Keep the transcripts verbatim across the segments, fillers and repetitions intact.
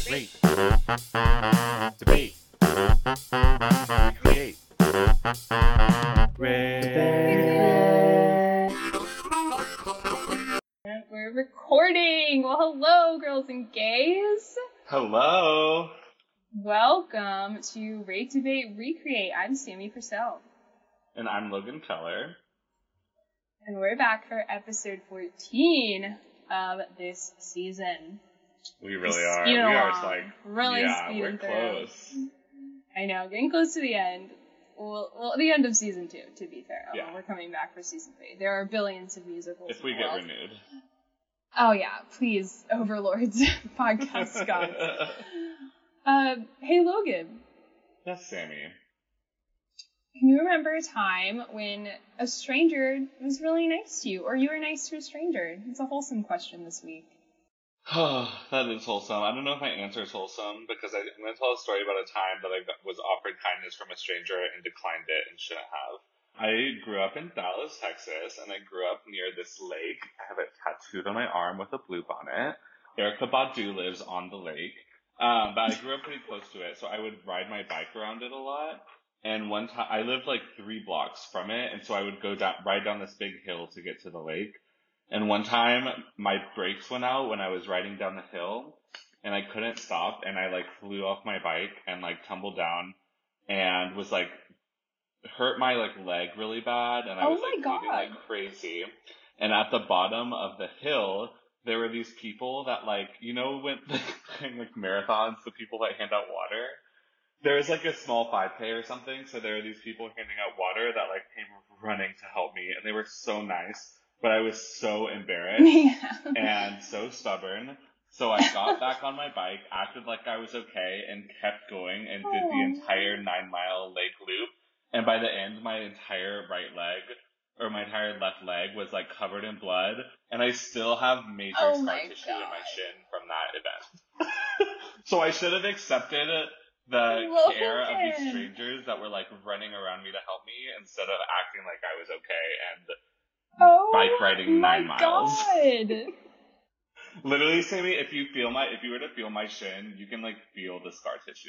Rate. Debate. Create. Rate. We're recording! Well, hello, girls and gays! Hello! Welcome to Rate, Debate, Recreate. I'm Sammy Purcell. And I'm Logan Keller. And we're back for episode fourteen of this season. We really are. We Speeding are along. like, really yeah, speeding we're through. close. I know, getting close to the end. Well, well, the end of season two, to be fair. Yeah. We're coming back for season three. There are billions of musicals. If we in the get world. renewed. Oh yeah, please, Overlords podcast gods. Uh, hey Logan. That's Sammy. Can you remember a time when a stranger was really nice to you, or you were nice to a stranger? It's a wholesome question this week. That is wholesome. I don't know if my answer is wholesome because I, I'm going to tell a story about a time that I got, was offered kindness from a stranger and declined it and shouldn't have. I grew up in Dallas, Texas, and I grew up near this lake. I have it tattooed on my arm with a bloop on it. Erykah Badu lives on the lake, um, but I grew up pretty close to it, so I would ride my bike around it a lot. And one time, I lived like three blocks from it, and so I would go down, ride down this big hill to get to the lake. And one time, my brakes went out when I was riding down the hill, and I couldn't stop, and I like flew off my bike and like tumbled down, and was like, hurt my like leg really bad, and I Oh was my like bleeding God. like crazy. And at the bottom of the hill, there were these people that like, you know, when like marathons, the people that hand out water. There was like a small five K or something, so there were these people handing out water that like came running to help me, and they were so nice, but I was so embarrassed Yeah. and so stubborn. So I got back on my bike, acted like I was okay, and kept going and did the Aw. entire nine mile lake loop. And by the end, my entire right leg, or my entire left leg, was like covered in blood, and I still have major Oh scar my tissue in my God. shin from that event. So I should have accepted the Logan. care of these strangers that were like running around me to help me instead of acting like I was okay and Oh bike riding my nine miles. God. Literally, Sammy, if you feel my, if you were to feel my shin, you can like feel the scar tissue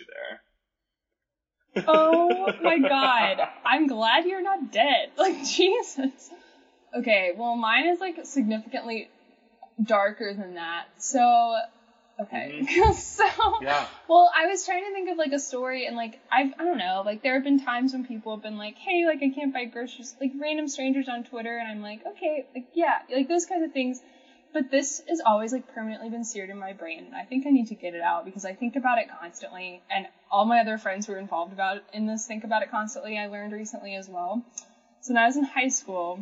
there. Oh my God. I'm glad you're not dead. Like, Jesus. Okay, well, mine is like significantly darker than that. So, okay. Mhm. so, Yeah. well, I was trying to think of like a story, and like, I've, I don't know, like, there have been times when people have been like, hey, like, I can't buy groceries, like, random strangers on Twitter, and I'm like, okay, like, yeah, like, those kinds of things. But this has always, like, permanently been seared in my brain, and I think I need to get it out, because I think about it constantly, and all my other friends who are involved about in this think about it constantly. I learned recently as well. So when I was in high school,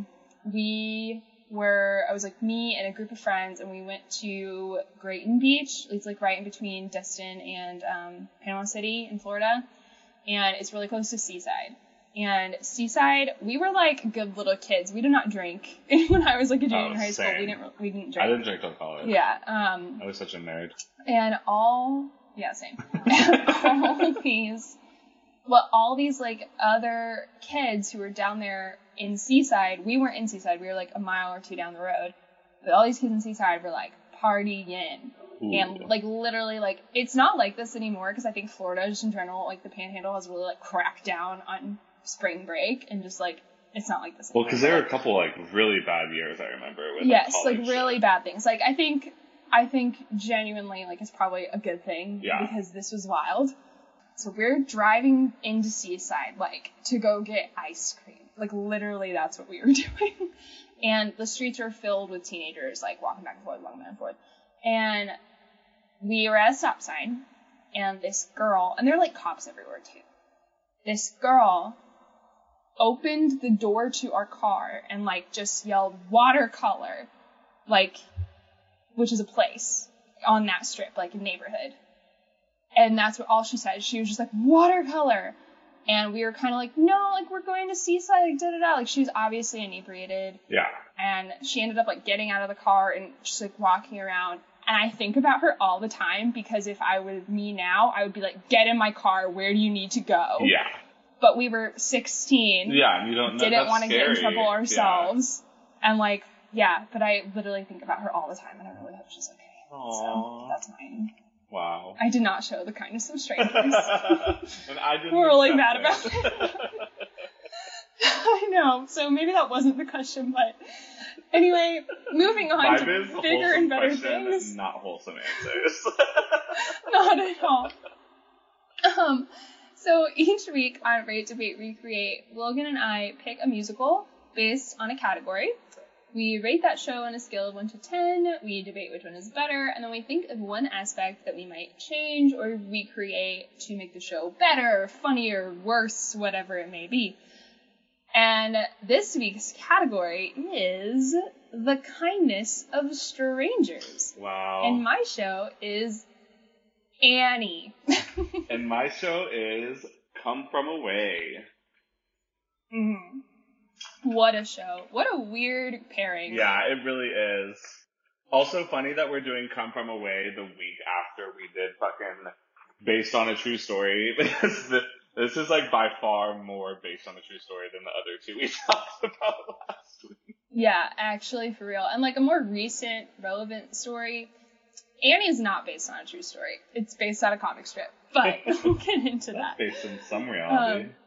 we were, I was, like, me and a group of friends, and we went to Grayton Beach. It's, like, right in between Destin and um, Panama City in Florida, and it's really close to Seaside. And Seaside, we were like good little kids. We did not drink. When I was like a junior Oh, in high school, same. we didn't we didn't I drink. didn't drink till college. Yeah. Um. I was such a nerd. And all yeah, same. all these, well, all these like other kids who were down there in Seaside. We weren't in Seaside. We were like a mile or two down the road. But all these kids in Seaside were like partying. Ooh. And, like, literally, like, it's not like this anymore, because I think Florida, just in general, like, the Panhandle has really, like, cracked down on spring break, and just, like, it's not like this Well, anymore. because there were a couple like really bad years I remember with Yes, like, like, college really shit. bad things. Like, I think, I think genuinely, like, it's probably a good thing, Yeah. because this was wild. So we're driving into Seaside, like, to go get ice cream. Like, literally, that's what we were doing. And the streets are filled with teenagers, like, walking back and forth, walking back and forth. And we were at a stop sign, and this girl, and there are, like, cops everywhere, too. This girl opened the door to our car and, like, just yelled, watercolor, like, which is a place on that strip, like, a neighborhood. And that's what all she said. She was just like, watercolor. And we were kind of like, no, like, we're going to Seaside, like, da-da-da. Like, she was obviously inebriated. Yeah. And she ended up, like, getting out of the car and just, like, walking around. And I think about her all the time, because if I were me now, I would be like, get in my car, where do you need to go? Yeah. But we were sixteen. Yeah, and you don't know. Didn't want to get in scary. trouble ourselves. Yeah. And, like, yeah, but I literally think about her all the time, and I really hope she's okay. Aww. So, that's mine. Wow. I did not show the kindness of strangers. And I didn't. We're really mad it. about it. I know. So maybe that wasn't the question, but anyway, moving on Mine to is bigger and better question, things. Not wholesome answers. Not at all. Um, so each week on Rate, Debate, Recreate, Logan and I pick a musical based on a category. We rate that show on a scale of one to ten, we debate which one is better, and then we think of one aspect that we might change or recreate to make the show better, funnier, worse, whatever it may be. And this week's category is The Kindness of Strangers. Wow. And my show is Annie. And my show is Come From Away. Mm-hmm. What a show. What a weird pairing. Yeah, it really is. Also funny that we're doing Come From Away the week after we did fucking Based on a True Story, because the, this is like by far more based on a true story than the other two we talked about last week. Yeah, actually, for real. And like a more recent, relevant story, Annie is not based on a true story. It's based on a comic strip, but we'll get into that. Based in some reality. Um,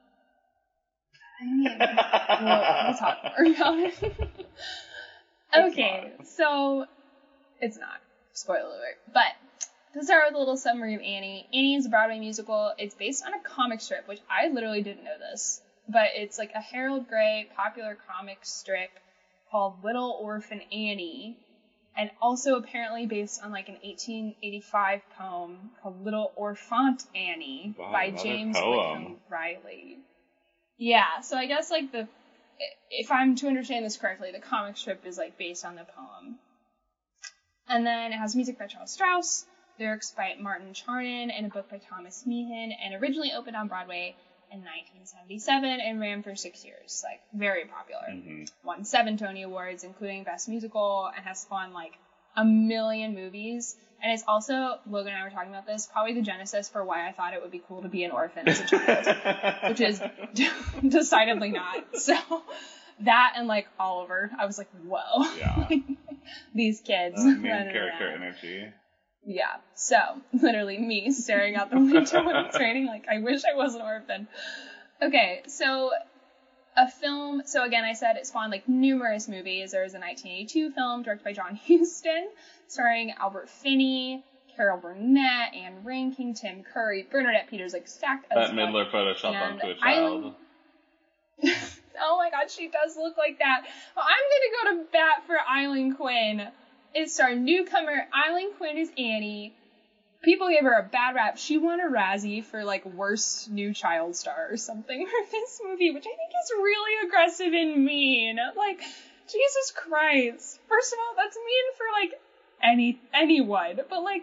I mean, we'll, we'll talk more about it. Okay, so it's not. Spoiler alert. But to start with a little summary of Annie. Annie is a Broadway musical. It's based on a comic strip, which I literally didn't know this. But it's like a Harold Gray popular comic strip called Little Orphan Annie. And also apparently based on like an eighteen eighty-five poem called Little Orphant Annie Wow, by James poem. Whitcomb Riley. Yeah, so I guess like the, if I'm to understand this correctly, the comic strip is like based on the poem. And then it has music by Charles Strauss, lyrics by Martin Charnin, and a book by Thomas Meehan, and originally opened on Broadway in nineteen seventy-seven and ran for six years. Like, very popular. Mm-hmm. Won seven Tony Awards, including Best Musical, and has spawned like a million movies. And it's also, Logan and I were talking about this, probably the genesis for why I thought it would be cool to be an orphan as a child, which is decidedly not. So that and like Oliver, I was like, whoa. Yeah. These kids. Uh, main character energy. Yeah. So literally me staring out the window when it's raining, like, I wish I was an orphan. Okay, so a film, so again, I said it spawned like numerous movies. There was a nineteen eighty-two film directed by John Huston, starring Albert Finney, Carol Burnett, Anne Rankin, Tim Curry, Bernadette Peters, like stacked as That Midler Photoshop onto a child. Island... Oh my god, she does look like that. Well, I'm gonna go to bat for Eileen Quinn. It starred newcomer Eileen Quinn as Annie. People gave her a bad rap. She won a Razzie for, like, worst new child star or something for this movie, which I think is really aggressive and mean. Like, Jesus Christ. First of all, that's mean for, like, any anyone. But, like,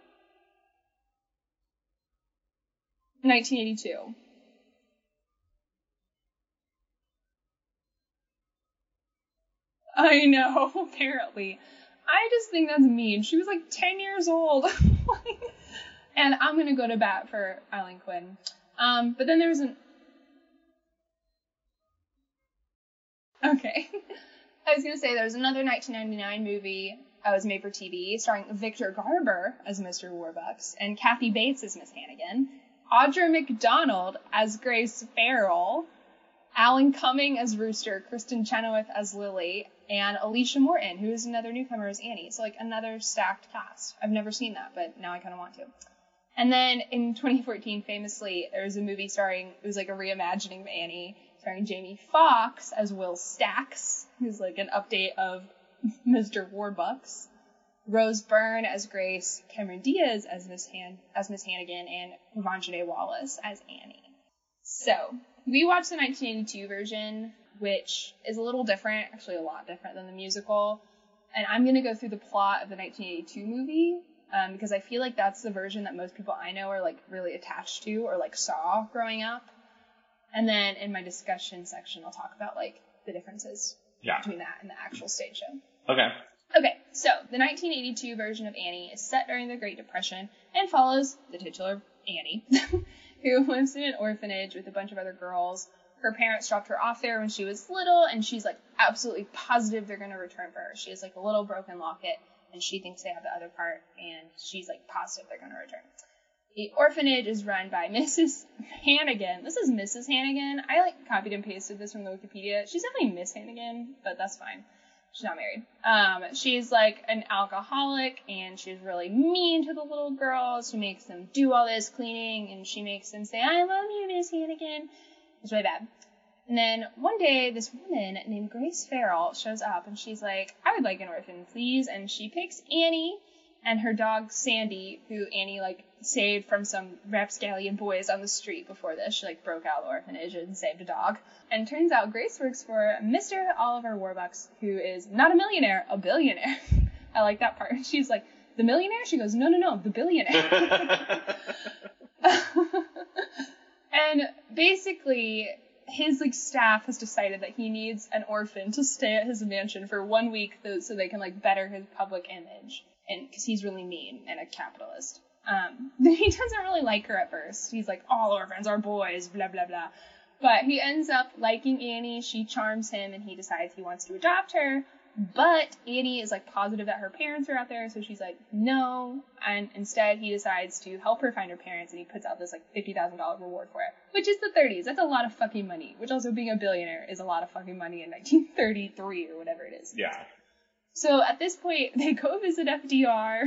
nineteen eighty-two. I know, apparently. I just think that's mean. She was like ten years old. And I'm going to go to bat for Eileen Quinn. Um, but then there was an... Okay. I was going to say there was another nineteen ninety-nine movie that was made for T V starring Victor Garber as Mister Warbucks and Kathy Bates as Miss Hannigan, Audra McDonald as Grace Farrell, Alan Cumming as Rooster, Kristen Chenoweth as Lily, and Alicia Morton, who is another newcomer as Annie. So, like, another stacked cast. I've never seen that, but now I kind of want to. And then in twenty fourteen, famously, there was a movie starring, it was like a reimagining of Annie, starring Jamie Foxx as Will Stacks, who's like an update of Mister Warbucks, Rose Byrne as Grace, Cameron Diaz as Miss Han- as Miss Hannigan, and Evangeline Wallace as Annie. So, we watched the nineteen eighty-two version, which is a little different, actually a lot different than the musical. And I'm going to go through the plot of the nineteen eighty-two movie, um, because I feel like that's the version that most people I know are, like, really attached to or, like, saw growing up. And then in my discussion section, I'll talk about, like, the differences yeah. between that and the actual stage show. Okay. Okay, so the nineteen eighty-two version of Annie is set during the Great Depression and follows the titular Annie, who lives in an orphanage with a bunch of other girls. Her parents dropped her off there when she was little, and she's, like, absolutely positive they're going to return for her. She has, like, a little broken locket and she thinks they have the other part, and she's like positive they're going to return. The orphanage is run by Missus Hannigan. This is Missus Hannigan. I like copied and pasted this from the Wikipedia. She's definitely Miss Hannigan, but that's fine. She's not married. Um, she's like an alcoholic, and she's really mean to the little girls. She makes them do all this cleaning, and she makes them say, "I love you, Miss Hannigan." It's really bad. And then one day, this woman named Grace Farrell shows up, and she's like, "I would like an orphan, please." And she picks Annie and her dog Sandy, who Annie like saved from some rapscallion boys on the street before this. She like broke out of the orphanage and saved a dog. And turns out Grace works for Mister Oliver Warbucks, who is not a millionaire, a billionaire. I like that part. She's like, "The millionaire?" She goes, "No, no, no, the billionaire." And basically, his like staff has decided that he needs an orphan to stay at his mansion for one week so they can like better his public image, and because he's really mean and a capitalist. Um, he doesn't really like her at first. He's like, "All orphans are boys," blah blah blah. But he ends up liking Annie. She charms him, and he decides he wants to adopt her. But Annie is like positive that her parents are out there, so she's like, no. And instead, he decides to help her find her parents, and he puts out this like fifty thousand dollars reward for it, which is the thirties. That's a lot of fucking money. Which also, being a billionaire is a lot of fucking money in nineteen thirty-three or whatever it is. Yeah. So at this point, they go visit F D R.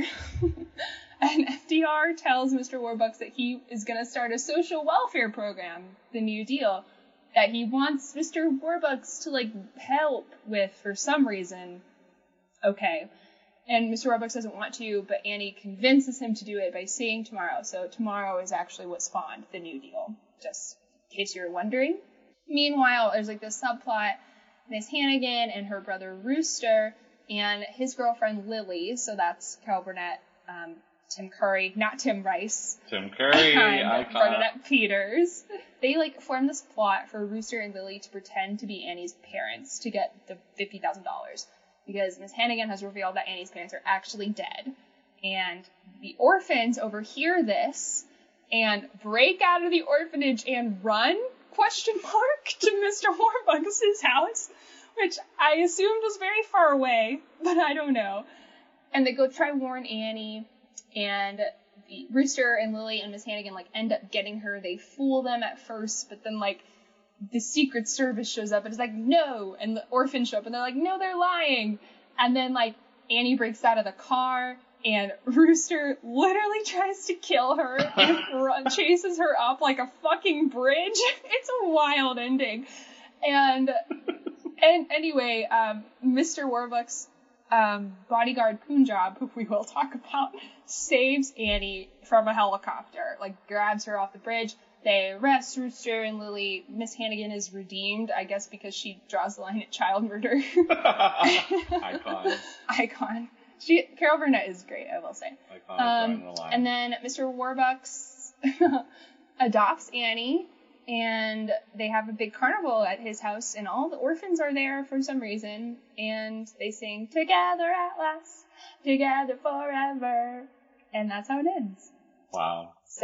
And F D R tells Mister Warbucks that he is going to start a social welfare program, the New Deal, that he wants Mister Warbucks to, like, help with for some reason. Okay. And Mister Warbucks doesn't want to, but Annie convinces him to do it by seeing Tomorrow. So Tomorrow is actually what spawned the New Deal, just in case you're wondering. Meanwhile, there's, like, this subplot, Miss Hannigan and her brother Rooster and his girlfriend Lily, so that's Carol Burnett, um, Tim Curry, not Tim Rice. Tim Curry, and Bernadette Peters. They, like, form this plot for Rooster and Lily to pretend to be Annie's parents to get the fifty thousand dollars. Because Miss Hannigan has revealed that Annie's parents are actually dead. And the orphans overhear this and break out of the orphanage and run, question mark, to Mister Warbucks' house, which I assumed was very far away, but I don't know. And they go try warn Annie. And the Rooster and Lily and Miss Hannigan, like, end up getting her. They fool them at first, but then, like, the Secret Service shows up and is like, no! And the orphans show up and they're like, no, they're lying! And then, like, Annie breaks out of the car and Rooster literally tries to kill her and run, chases her up like a fucking bridge. It's a wild ending. And, and anyway, um, Mister Warbucks' Um, bodyguard Punjab, who we will talk about, saves Annie from a helicopter, like grabs her off the bridge. They arrest Rooster and Lily. Miss Hannigan is redeemed, I guess, because she draws the line at child murder. Icon. Icon. She, Carol Burnett is great, I will say. Icon um, the line. And then Mister Warbucks adopts Annie. And they have a big carnival at his house, and all the orphans are there for some reason, and they sing, "Together at last, together forever," and that's how it ends. Wow. So,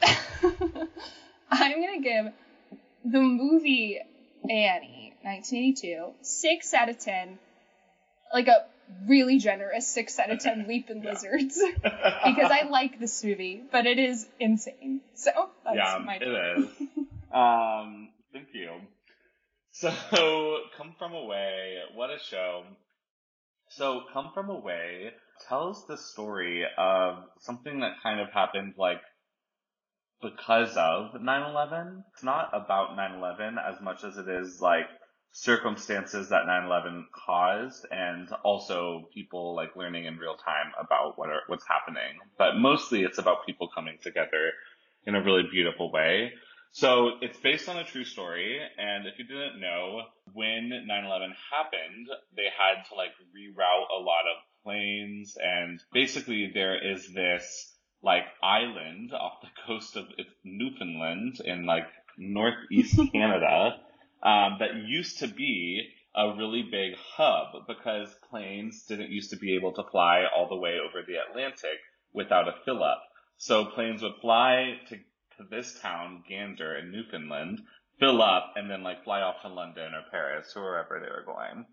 I'm gonna give the movie Annie, nineteen eighty-two, six out of ten, like a really generous six out of ten Leaping yeah. Lizards, because I like this movie, but it is insane. So, that's yeah, my it is. Um, thank you. So, Come From Away, what a show. So, Come From Away tells the story of something that kind of happened, like, because of nine eleven. It's not about nine eleven as much as it is, like, circumstances that nine eleven caused, and also people, like, learning in real time about what are, what's happening. But mostly it's about people coming together in a really beautiful way. So it's based on a true story, and if you didn't know, when nine eleven happened, they had to, like, reroute a lot of planes, and basically there is this, like, island off the coast of Newfoundland in, like, northeast Canada, um, that used to be a really big hub, because planes didn't used to be able to fly all the way over the Atlantic without a fill-up. So planes would fly to to this town, Gander in Newfoundland, fill up, and then, like, fly off to London or Paris or wherever they were going.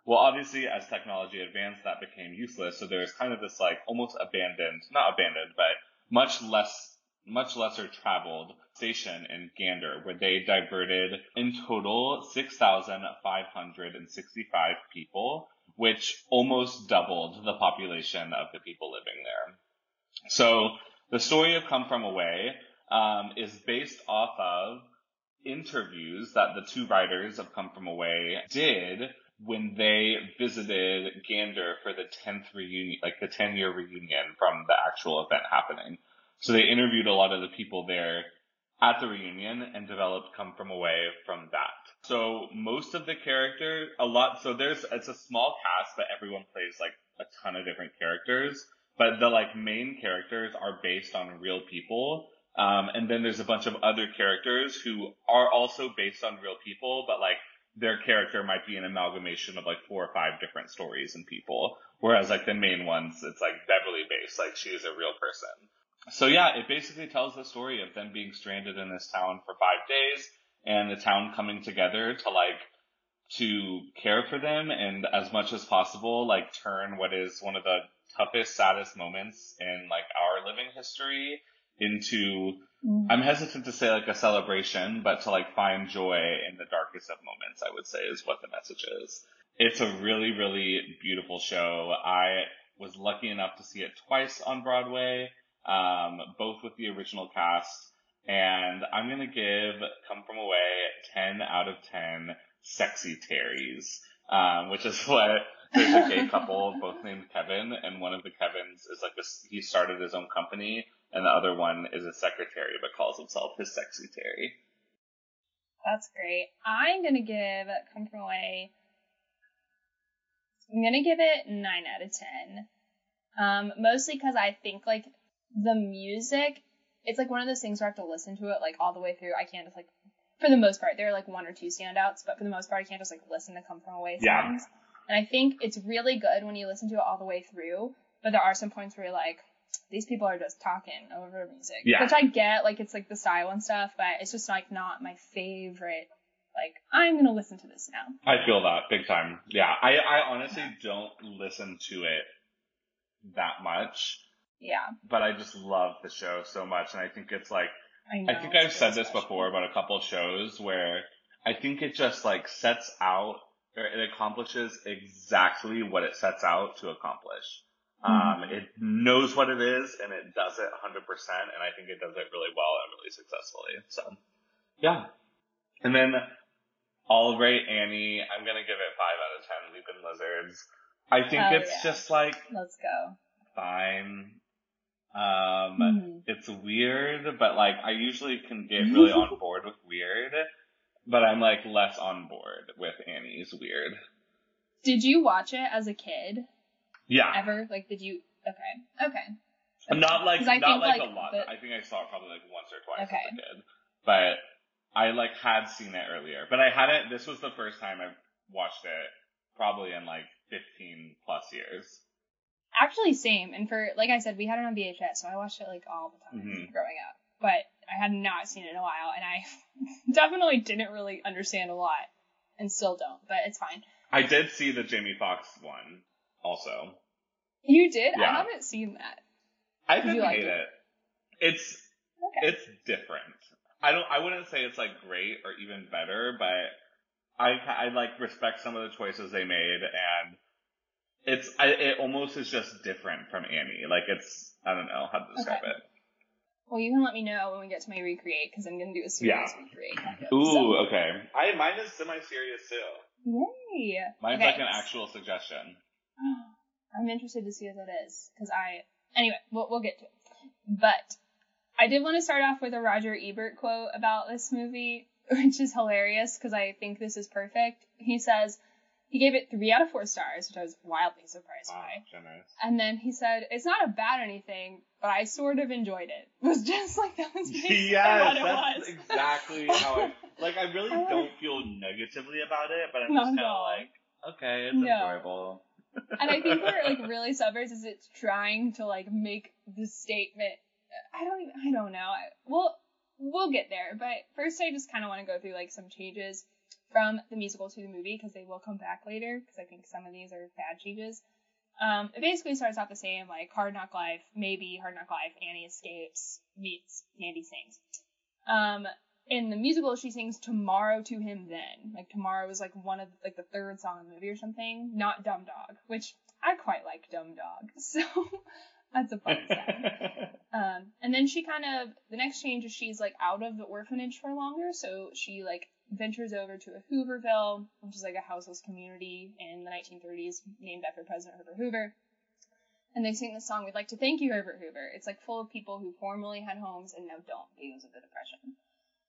Well, obviously, as technology advanced, that became useless. So there's kind of this like almost abandoned, not abandoned, but much less, much lesser traveled station in Gander, where they diverted in total six thousand five hundred sixty-five people, which almost doubled the population of the people living there. So the story of Come From Away um, is based off of interviews that the two writers of Come From Away did when they visited Gander for the tenth reunion, like the ten year reunion from the actual event happening. So they interviewed a lot of the people there at the reunion and developed Come From Away from that. So most of the characters, a lot, so there's, it's a small cast, but everyone plays like a ton of different characters, but the like main characters are based on real people. Um, and then there's a bunch of other characters who are also based on real people, but like their character might be an amalgamation of like four or five different stories and people. Whereas like the main ones, it's like Beverly based, like she is a real person. So yeah, it basically tells the story of them being stranded in this town for five days and the town coming together to like, to care for them and as much as possible, like turn what is one of the toughest, saddest moments in like our living history into, mm. I'm hesitant to say like a celebration, but to like find joy in the darkest of moments, I would say is what the message is. It's a really, really beautiful show. I was lucky enough to see it twice on Broadway, um, both with the original cast, and I'm gonna give Come From Away ten out of ten sexy Terrys, um, which is what, there's a gay couple, both named Kevin, and one of the Kevins is like a, he started his own company, and the other one is a secretary, but calls himself his sexy Terry. That's great. I'm gonna give Come From Away, I'm gonna give it nine out of ten. Um, mostly because I think, like, the music, it's like one of those things where I have to listen to it, like, all the way through. I can't just, like, for the most part, there are, like, one or two standouts, but for the most part, I can't just, like, listen to Come From Away songs. Yeah. And I think it's really good when you listen to it all the way through, but there are some points where you're like, these people are just talking over music. Yeah. Which I get, like, it's, like, the style and stuff, but it's just, like, not my favorite. Like, I'm gonna listen to this now. I feel that, big time. Yeah, I, I honestly yeah. don't listen to it that much. Yeah. But I just love the show so much, and I think it's, like, I, know, I think I've said this special. before about a couple shows where I think it just, like, sets out, or it accomplishes exactly what it sets out to accomplish. Mm-hmm. Um, it knows what it is, and it does it one hundred percent, and I think it does it really well and really successfully. So, yeah. And then, All Right Annie, I'm gonna give it five out of ten Leaping Lizards. I think oh, it's yeah. just, like, let's go. Fine. Um, mm-hmm. It's weird, but, like, I usually can get really on board with weird, but I'm, like, less on board with Annie's weird. Did you watch it as a kid? Yeah. Ever? Like, did you? Okay. Okay. Not like, not think, like, like a lot. The... I think I saw it probably, like, once or twice okay. as a kid. But I, like, had seen it earlier. But I hadn't, this was the first time I've watched it probably in, like, fifteen plus years. Actually, same. And for, like I said, we had it on V H S, so I watched it, like, all the time mm-hmm. growing up. But I had not seen it in a while, and I definitely didn't really understand a lot, and still don't, but it's fine. I did see the Jamie Foxx one, also. You did? Yeah. I haven't seen that. I didn't hate it? it. It's, okay. It's different. I don't, I wouldn't say it's, like, great or even better, but I, I, like, respect some of the choices they made, and it's, I, it almost is just different from Annie. Like, it's, I don't know how to describe okay. it. Well, you can let me know when we get to my recreate, because I'm going to do a serious yeah. recreate. Kind of, Ooh, so. okay. I, mine is semi-serious, too. Yay! Mine's okay. like an actual suggestion. I'm interested to see what that is, because I, anyway, we'll, we'll get to it. But I did want to start off with a Roger Ebert quote about this movie, which is hilarious, because I think this is perfect. He says, he gave it three out of four stars, which I was wildly surprised wow, by. Generous. And then he said, it's not about anything, but I sort of enjoyed it. It was just like, that was basically yes, what it that's was. exactly how I, like, I really don't feel negatively about it, but I'm just kind of like, okay, it's no. enjoyable. And I think where it, like, really suffers is it's trying to, like, make the statement, I don't even, I don't know. I, we'll, we'll get there, but first I just kind of want to go through, like, some changes from the musical to the movie, because they will come back later, because I think some of these are bad changes. Um, it basically starts off the same, like, Hard Knock Life, maybe Hard Knock Life, Annie escapes, meets, Mandy sings. Um, in the musical, she sings Tomorrow to Him Then. Like, Tomorrow is, like, one of, like, the third song in the movie or something, not Dumb Dog, which I quite like Dumb Dog, so that's a fun song. Um, and then she kind of, the next change is she's, like, out of the orphanage for longer, so she, like, ventures over to a Hooverville, which is like a houseless community in the nineteen thirties named after President Herbert Hoover. And they sing the song, We'd Like to Thank You, Herbert Hoover. It's like full of people who formerly had homes and now don't because of the Depression.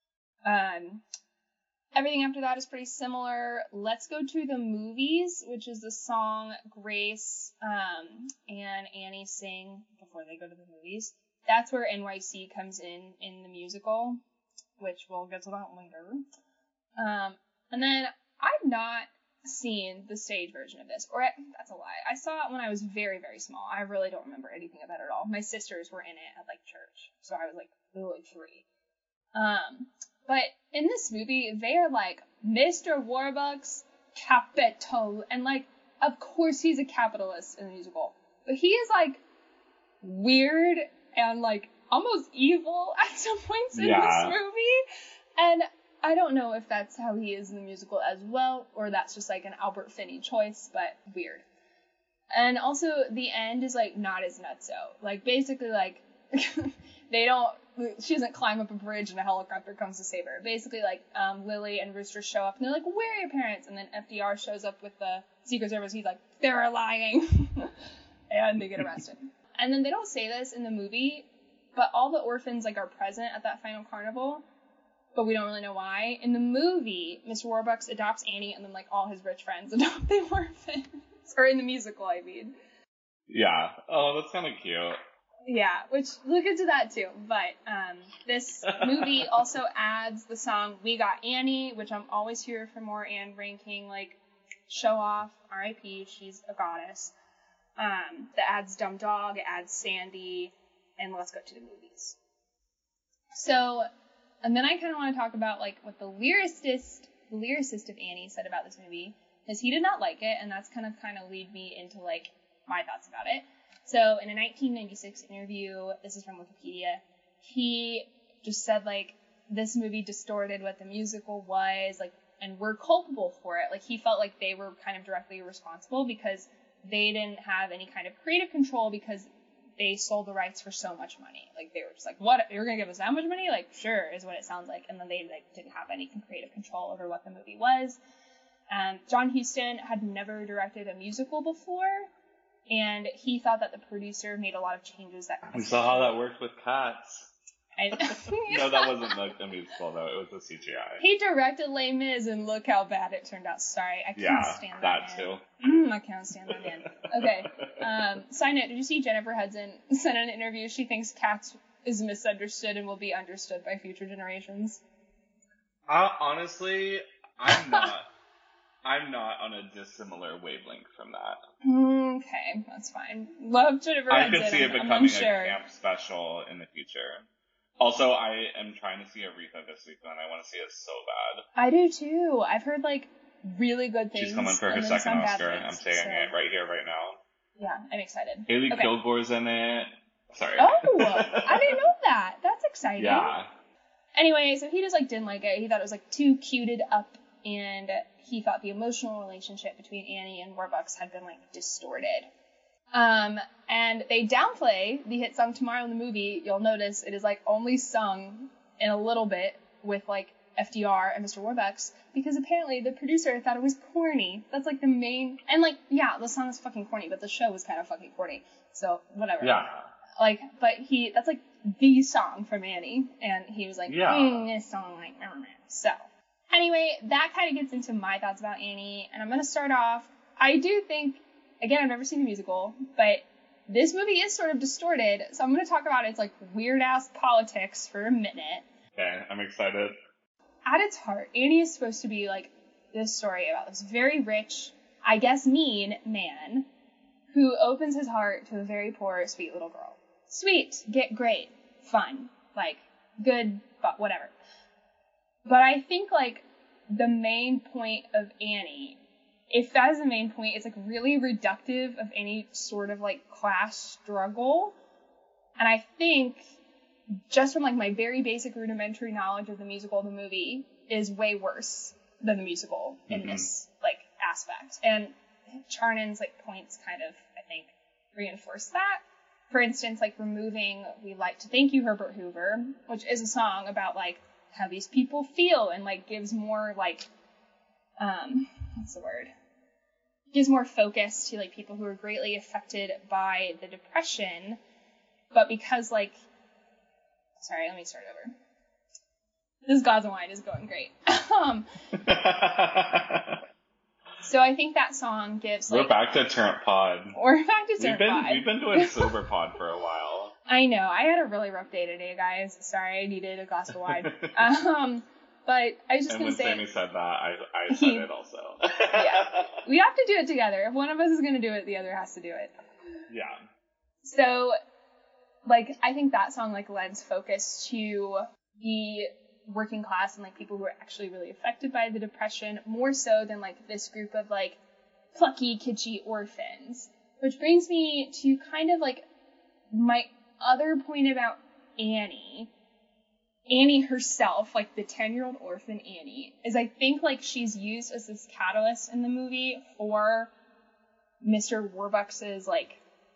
Um, everything after that is pretty similar. Let's go to the movies, which is the song Grace um, and Annie sing before they go to the movies. That's where N Y C comes in in the musical, which we'll get to that later. Um, and then I've not seen the stage version of this, or I, that's a lie. I saw it when I was very, very small. I really don't remember anything of that at all. My sisters were in it at, like, church, so I was, like, really three. Um, but in this movie, they are, like, Mister Warbucks Capital, and, like, of course he's a capitalist in the musical, but he is, like, weird and, like, almost evil at some points in yeah. this movie, and I don't know if that's how he is in the musical as well, or that's just, like, an Albert Finney choice, but weird. And also, the end is, like, not as nutso. Like, basically, like, they don't, she doesn't climb up a bridge and a helicopter comes to save her. Basically, like, um, Lily and Rooster show up, and they're like, where are your parents? And then F D R shows up with the Secret Service, he's like, they're lying. And they get arrested. And then they don't say this in the movie, but all the orphans, like, are present at that final carnival, but we don't really know why. In the movie, Mister Warbucks adopts Annie, and then, like, all his rich friends adopt the orphans. Or in the musical, I mean. Yeah. Oh, that's kind of cute. Yeah, which, look into that, too. But, um, this movie also adds the song We Got Annie, which I'm always here for more Anne ranking, like, show off, R I P, she's a goddess. Um, that adds Dumb Dog, it adds Sandy, and let's go to the movies. So, and then I kind of want to talk about, like, what the lyricist, the lyricist of Annie said about this movie, because he did not like it, and that's kind of kind of lead me into, like, my thoughts about it. So, in a nineteen ninety-six interview, this is from Wikipedia, he just said, like, this movie distorted what the musical was, like, and we're culpable for it. Like, he felt like they were kind of directly responsible because they didn't have any kind of creative control because they sold the rights for so much money. Like, they were just like, what, you're gonna give us that much money? Like, sure, is what it sounds like. And then they, like, didn't have any creative control over what the movie was. Um, John Huston had never directed a musical before, and he thought that the producer made a lot of changes that... We saw how that worked with Cats. I, No, that wasn't like a musical, though. It was a C G I. He directed Les Mis, and look how bad it turned out. Sorry, I can't yeah, stand that that man. too. Mm, I can't stand that man. Okay. Um, side note, did you see Jennifer Hudson said in an interview she thinks Cats is misunderstood and will be understood by future generations? Uh, honestly, I'm not. I'm not on a dissimilar wavelength from that. Okay, that's fine. Love Jennifer I Hudson. could see it I'm, becoming I'm a camp special in the future. Also, I am trying to see Aretha this weekend. I want to see it so bad. I do too. I've heard, like, really good things. She's coming for her second Oscar. I'm saying so. it right here, right now. Yeah, I'm excited. Haley okay. Kilgore's in it. Sorry. Oh, I didn't know that. That's exciting. Yeah. Anyway, so he just, like, didn't like it. He thought it was, like, too cuted up, and he thought the emotional relationship between Annie and Warbucks had been, like, distorted. Um, and they downplay the hit song Tomorrow in the movie. You'll notice it is, like, only sung in a little bit with, like, F D R and Mister Warbucks, because apparently the producer thought it was corny. That's, like, the main... And, like, yeah, the song is fucking corny, but the show was kind of fucking corny. So, whatever. Yeah. Like, but he... That's, like, the song from Annie. And he was like, yeah. mm, this song, like, mm. So, anyway, that kind of gets into my thoughts about Annie. And I'm going to start off... I do think... Again, I've never seen the musical, but this movie is sort of distorted, so I'm going to talk about its, like, weird-ass politics for a minute. Okay, I'm excited. At its heart, Annie is supposed to be, like, this story about this very rich, I guess mean, man who opens his heart to a very poor, sweet little girl. Sweet, get great, fun, like, good, but whatever. But I think, like, the main point of Annie, if that is the main point, it's like really reductive of any sort of like class struggle. And I think just from like my very basic rudimentary knowledge of the musical, the movie is way worse than the musical in mm-hmm. this like aspect. And Charnin's like points kind of, I think, reinforce that. For instance, like removing We Like to Thank You, Herbert Hoover, which is a song about like how these people feel and like gives more like, um, what's the word? Gives more focus to like people who are greatly affected by the depression. But because like, sorry, let me start over. This Glass of Wine is going great. um, So I think that song gives like... We're back to Turnt Pod. We're back to Turnt we've been, Pod. We've been doing Sober Pod for a while. I know. I had a really rough day today, guys. Sorry, I needed a glass of wine. um, but I was just and going to say... And when Sammy said that, I, I said it also. Yeah. We have to do it together. If one of us is going to do it, the other has to do it. Yeah. So, like, I think that song, like, lends focus to the working class and like people who are actually really affected by the depression more so than like this group of like plucky kitschy orphans, which brings me to kind of like my other point about Annie Annie herself, like the ten year old orphan Annie, is I think like she's used as this catalyst in the movie for Mister Warbucks's like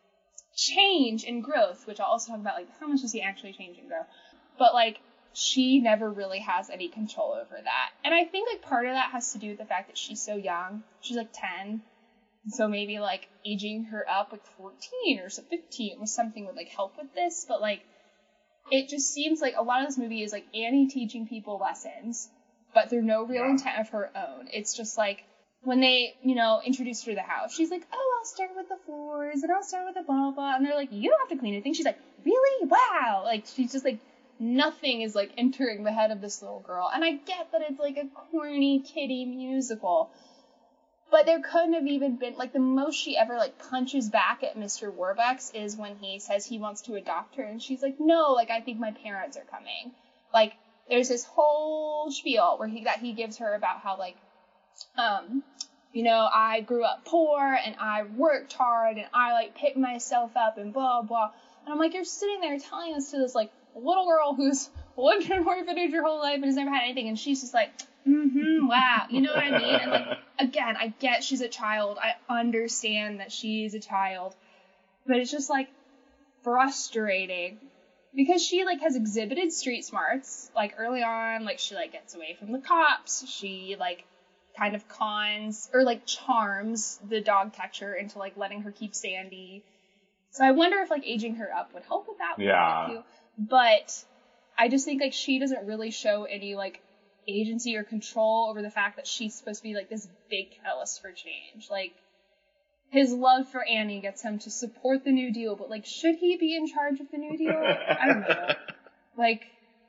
change and growth, which I'll also talk about like how much does he actually change and grow, but like she never really has any control over that. And I think, like, part of that has to do with the fact that she's so young. She's, like, ten. So maybe, like, aging her up, like, fourteen or so fifteen or something would, like, help with this. But, like, it just seems like a lot of this movie is, like, Annie teaching people lessons, but through no real yeah. intent of her own. It's just, like, when they, you know, introduced her to the house, she's like, oh, I'll start with the floors, and I'll start with the blah, blah. And they're like, you don't have to clean anything. She's like, really? Wow. Like, she's just, like, nothing is, like, entering the head of this little girl. And I get that it's, like, a corny, kiddie musical. But there couldn't have even been, like, the most she ever, like, punches back at Mister Warbucks is when he says he wants to adopt her. And she's like, no, like, I think my parents are coming. Like, there's this whole spiel where he that he gives her about how, like, um, you know, I grew up poor and I worked hard and I, like, picked myself up and blah, blah. And I'm like, you're sitting there telling us to this, like, little girl who's lived in an orphanage her whole life and has never had anything, and she's just like, mm-hmm, wow, you know what I mean? And, like, again, I get she's a child, I understand that she's a child, but it's just, like, frustrating, because she, like, has exhibited street smarts, like, early on, like, she, like, gets away from the cops, she, like, kind of cons, or, like, charms the dog catcher into, like, letting her keep Sandy. So I wonder if, like, aging her up would help with that. Yeah. Too. But I just think, like, she doesn't really show any, like, agency or control over the fact that she's supposed to be, like, this big catalyst for change. Like, his love for Annie gets him to support the New Deal, but, like, should he be in charge of the New Deal? I don't know. Like,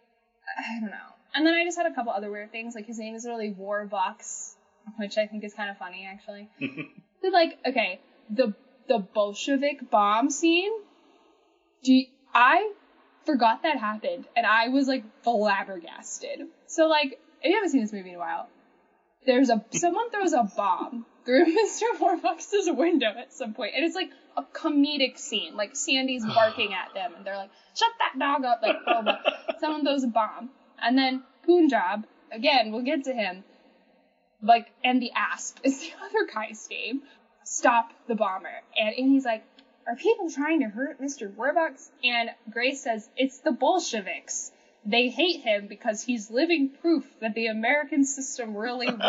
I don't know. And then I just had a couple other weird things. Like, his name is literally Warbucks, which I think is kind of funny, actually. But, like, okay, the the Bolshevik bomb scene, do you, I forgot that happened, and I was, like, flabbergasted. So, like, if you haven't seen this movie in a while, there's a, someone throws a bomb through Mister Warbucks' window at some point, and it's, like, a comedic scene. Like, Sandy's barking at them, and they're like, shut that dog up, like, blah, blah. Someone throws a bomb. And then Punjab, again, we'll get to him, like, and the Asp is the other guy's name, stop the bomber. And, and he's like, are people trying to hurt Mister Warbucks? And Grace says, it's the Bolsheviks. They hate him because he's living proof that the American system really works.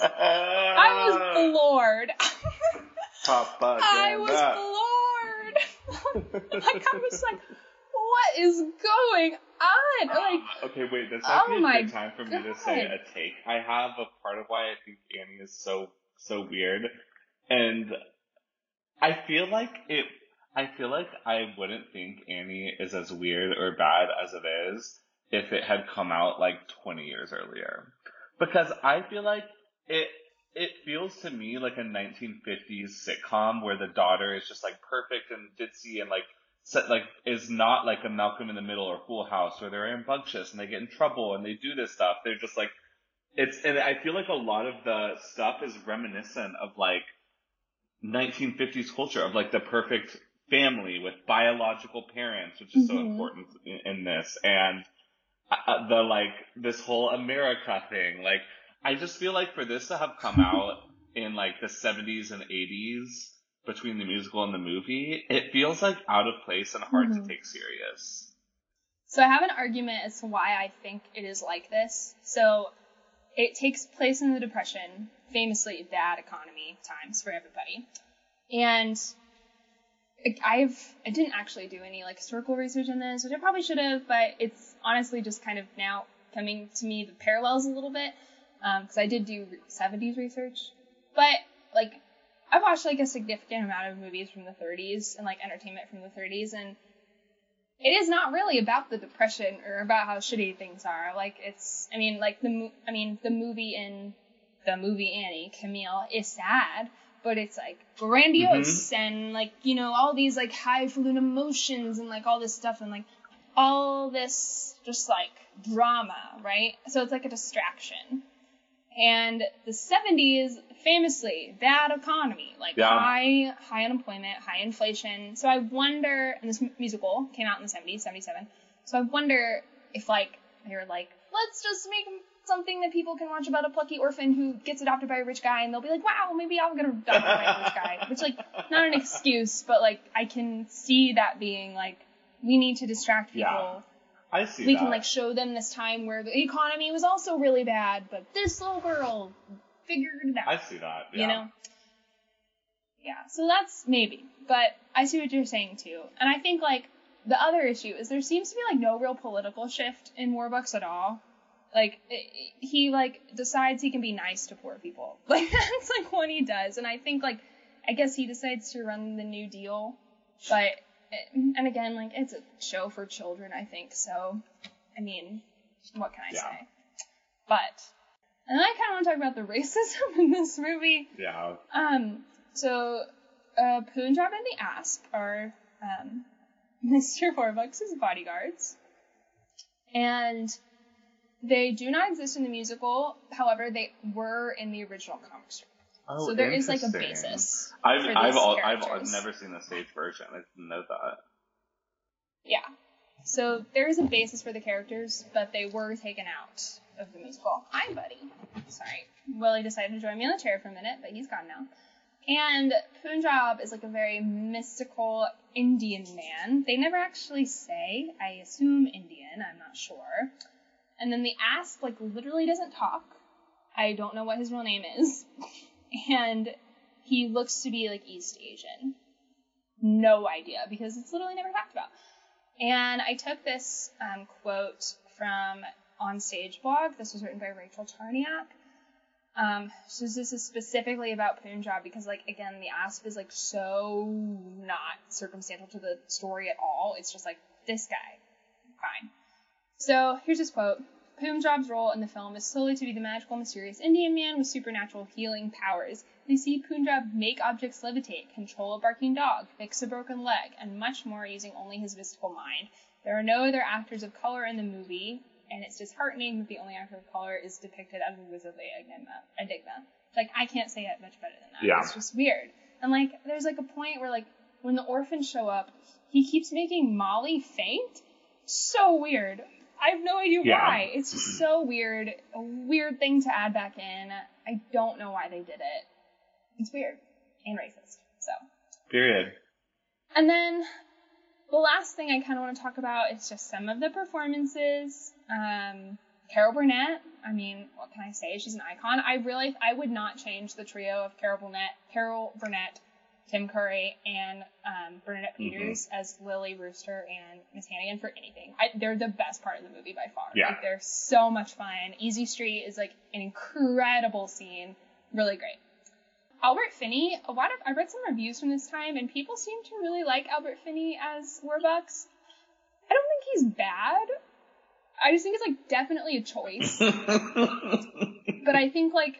I was floored. Propaganda. I was floored. Like, I was like, what is going on? Like, okay, wait, this might oh be a my good time for God. me to say a take I have of part of why I think Annie is so, so weird. And I feel like it, I feel like I wouldn't think Annie is as weird or bad as it is if it had come out like twenty years earlier. Because I feel like it, it feels to me like a nineteen fifties sitcom where the daughter is just like perfect and ditzy and like, set, like is not like a Malcolm in the Middle or Full House where they're rambunctious and they get in trouble and they do this stuff. They're just like, it's, and I feel like a lot of the stuff is reminiscent of like nineteen fifties culture of like the perfect family with biological parents, which is mm-hmm. so important in, in this. And uh, the like this whole America thing, like I just feel like for this to have come out in like the seventies and eighties between the musical and the movie, it feels like out of place and hard mm-hmm. to take serious. So I have an argument as to why I think it is like this. So it takes place in the Depression, famously bad economy times for everybody. And I've, I didn't actually do any like historical research on this, which I probably should have, but it's honestly just kind of now coming to me, the parallels a little bit, because um, I did do seventies research. But like, I've watched like a significant amount of movies from the thirties and like entertainment from the thirties, and it is not really about the Depression or about how shitty things are. Like it's, I mean, like the, I mean, the movie in the movie Annie, Camille, is sad, but it's like grandiose mm-hmm. and like, you know, all these like highfalutin emotions and like all this stuff and like all this just like drama, right? So it's like a distraction. And the seventies, famously, bad economy, like yeah. high, high unemployment, high inflation. So I wonder, and this musical came out in the seventies, seventy-seven. So I wonder if like, they were like, let's just make something that people can watch about a plucky orphan who gets adopted by a rich guy, and they'll be like, wow, maybe I'm gonna adopt by a rich guy. Which like, not an excuse, but like, I can see that being like, we need to distract people. Yeah. I see we that. can like show them this time where the economy was also really bad, but this little girl figured it out. I see that, yeah. You know? Yeah, so that's maybe. But I see what you're saying too. And I think like the other issue is there seems to be like no real political shift in Warbucks at all. Like it, he like decides he can be nice to poor people. Like that's like what he does. And I think like I guess he decides to run the New Deal, but and again, like, it's a show for children, I think, so, I mean, what can I yeah. say? But, and then I kind of want to talk about the racism in this movie. Yeah. Um, so, uh, Punjab and the Asp are, um, Mister Warbucks' bodyguards, and they do not exist in the musical, however, they were in the original comic strip. Oh, so there is like a basis. I've for I've these all, characters. I've I've never seen the stage version. I didn't know that. Yeah. So there is a basis for the characters, but they were taken out of the musical. Hi, buddy. Sorry. Willie decided to join me on the chair for a minute, but he's gone now. And Punjab is like a very mystical Indian man. They never actually say. I assume Indian. I'm not sure. And then the Asp like literally doesn't talk. I don't know what his real name is. And he looks to be like East Asian. No idea, because it's literally never talked about. And I took this um, quote from On Stage Blog. This was written by Rachel Charniak. Um, so this is specifically about Punjab because, like, again, the Asp is like so not circumstantial to the story at all. It's just like this guy. Fine. So here's his quote. Punjab's role in the film is solely to be the magical, mysterious Indian man with supernatural healing powers. They see Punjab make objects levitate, control a barking dog, fix a broken leg, and much more using only his mystical mind. There are no other actors of color in the movie, and it's disheartening that the only actor of color is depicted as a wizardly enigma. Like, I can't say it much better than that. Yeah. It's just weird. And, like, there's, like, a point where, like, when the orphans show up, he keeps making Molly faint. So weird. I have no idea yeah. why. It's just so weird. A weird thing to add back in. I don't know why they did it. It's weird. And racist. So. Period. And then the last thing I kind of want to talk about is just some of the performances. Um, Carol Burnett. I mean, what can I say? She's an icon. I really, I would not change the trio of Carol Burnett, Carol Burnett, Tim Curry, and um, Bernadette Peters mm-hmm. as Lily Rooster and Miss Hannigan for anything. I, they're the best part of the movie by far. Yeah. Like, they're so much fun. Easy Street is like an incredible scene. Really great. Albert Finney, a lot of, I read some reviews from this time, and people seem to really like Albert Finney as Warbucks. I don't think he's bad. I just think it's like definitely a choice. But I think like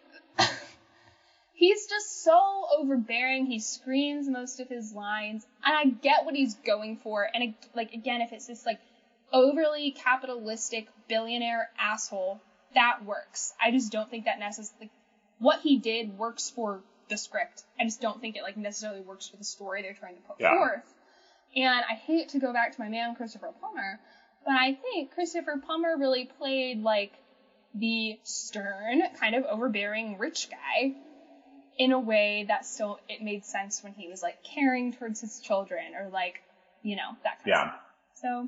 he's just so overbearing. He screams most of his lines, and I get what he's going for. And it, like again, if it's this like overly capitalistic billionaire asshole, that works. I just don't think that necessarily, like, what he did works for the script. I just don't think it, like, necessarily works for the story they're trying to put yeah. forth. And I hate to go back to my man, Christopher Plummer, but I think Christopher Plummer really played, like, the stern, kind of overbearing rich guy in a way that still, it made sense when he was, like, caring towards his children, or, like, you know, that kind yeah. of stuff. So,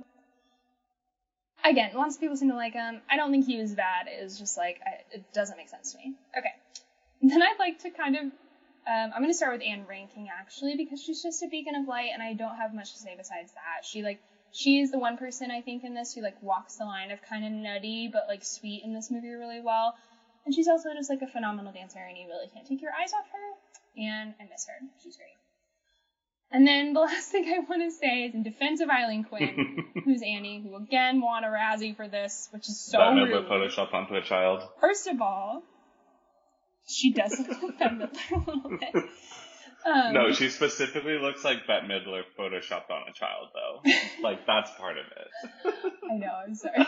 again, lots of people seem to like him. I don't think he was bad. It was just, like, I, it doesn't make sense to me. Okay. Then I'd like to kind of, um, I'm going to start with Anne Reinking, actually, because she's just a beacon of light, and I don't have much to say besides that. She, like, she is the one person, I think, in this who, like, walks the line of kind of nutty, but, like, sweet in this movie really well. And she's also just, like, a phenomenal dancer, and you really can't take your eyes off her. And I miss her. She's great. And then the last thing I want to say is in defense of Eileen Quinn, who's Annie, who again won a Razzie for this, which is so Bette rude. Midler Photoshop onto a child. First of all, she does look like Bette Midler a little bit. Um, no, she specifically looks like Bette Midler Photoshopped on a child, though. Like, that's part of it. I know, I'm sorry.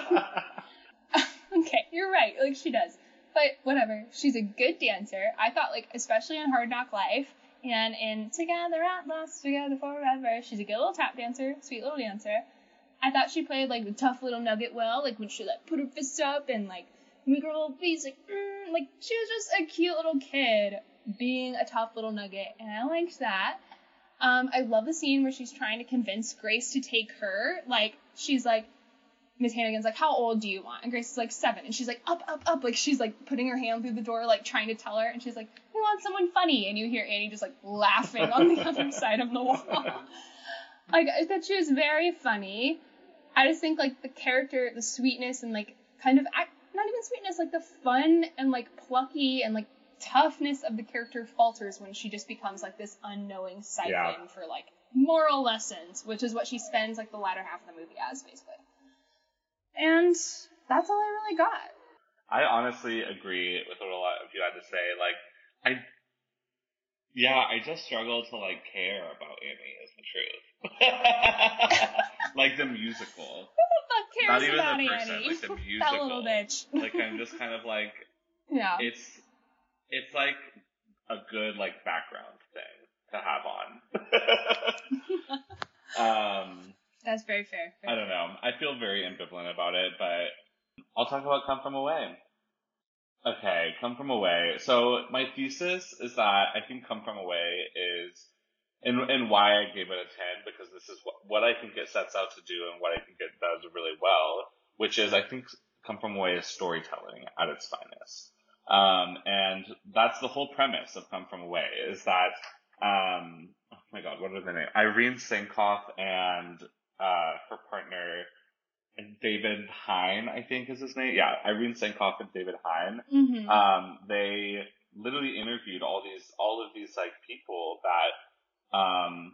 Okay, you're right. Like, she does. But whatever. She's a good dancer. I thought, like, especially in Hard Knock Life and in Together at Last, Together Forever, she's a good little tap dancer, sweet little dancer. I thought she played, like, the tough little nugget well, like, when she, like, put her fists up and, like, make her little face, like, mm, like, she was just a cute little kid being a tough little nugget, and I liked that. Um, I love the scene where she's trying to convince Grace to take her. Like, she's like, Miss Hannigan's like, how old do you want? And Grace is like, seven. And she's like, up, up, up. Like, she's like putting her hand through the door, like trying to tell her. And she's like, we want someone funny. And you hear Annie just like laughing on the other side of the wall. Like, I thought she was very funny. I just think like the character, the sweetness and like kind of, act, not even sweetness, like the fun and like plucky and like toughness of the character falters when she just becomes like this unknowing siphon yeah. for like moral lessons, which is what she spends like the latter half of the movie as, basically. And that's all I really got. I honestly agree with what a lot of you had to say. Like, I, yeah, I just struggle to, like, care about Annie, is the truth. Like, the musical. Who the fuck cares Not even about the person, Annie? like, the musical. That little bitch. Like, I'm just kind of like, yeah. it's, it's like a good, like, background thing to have on. um... That's very fair. Very I don't know. I feel very ambivalent about it, but I'll talk about Come From Away. Okay, Come From Away. So my thesis is that I think Come From Away is, and, and why I gave it a ten, because this is what, what I think it sets out to do and what I think it does really well, which is I think Come From Away is storytelling at its finest. Um, and that's the whole premise of Come From Away, is that, um, oh my god, what are their names? Irene Sankoff and Uh, her partner, David Hein, I think is his name. Yeah, Irene Sankoff and David Hein. Mm-hmm. Um, they literally interviewed all these, all of these like people that, um,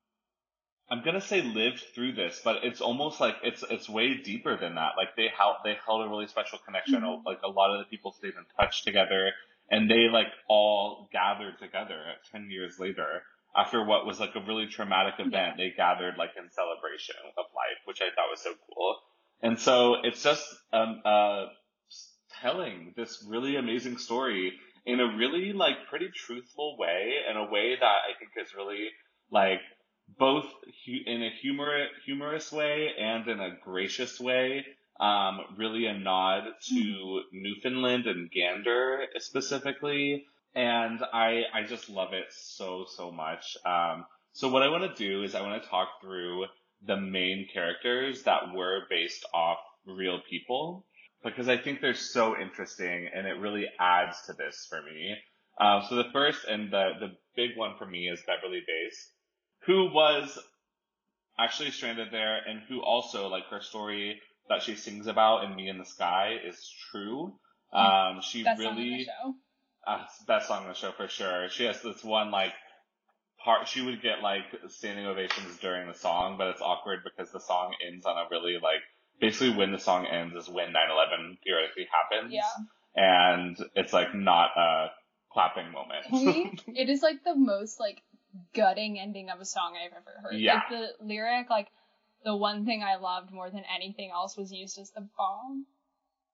I'm gonna say lived through this, but it's almost like it's it's way deeper than that. Like they held they held a really special connection. Mm-hmm. Like a lot of the people stayed in touch together, and they like all gathered together ten years later. After what was like a really traumatic event, yeah. they gathered like in celebration of life, which I thought was so cool. And so it's just um uh telling this really amazing story in a really like pretty truthful way, in a way that I think is really like both hu- in a humor humorous way and in a gracious way. Um, really a nod to mm-hmm. Newfoundland and Gander specifically. And I, I just love it so, so much. Um, so what I want to do is I want to talk through the main characters that were based off real people, because I think they're so interesting and it really adds to this for me. Um, so the first and the, the big one for me is Beverly Bass, who was actually stranded there and who also, like, her story that she sings about in Me in the Sky is true. Um, she Best really, song on the show. Uh, best song on the show for sure. She has this one, like, part, she would get, like, standing ovations during the song, but it's awkward because the song ends on a really, like, basically when the song ends is when nine eleven theoretically happens. Yeah. And it's, like, not a clapping moment. It is, like, the most, like, gutting ending of a song I've ever heard. Yeah. Like, the lyric, like, the one thing I loved more than anything else was used as the bomb.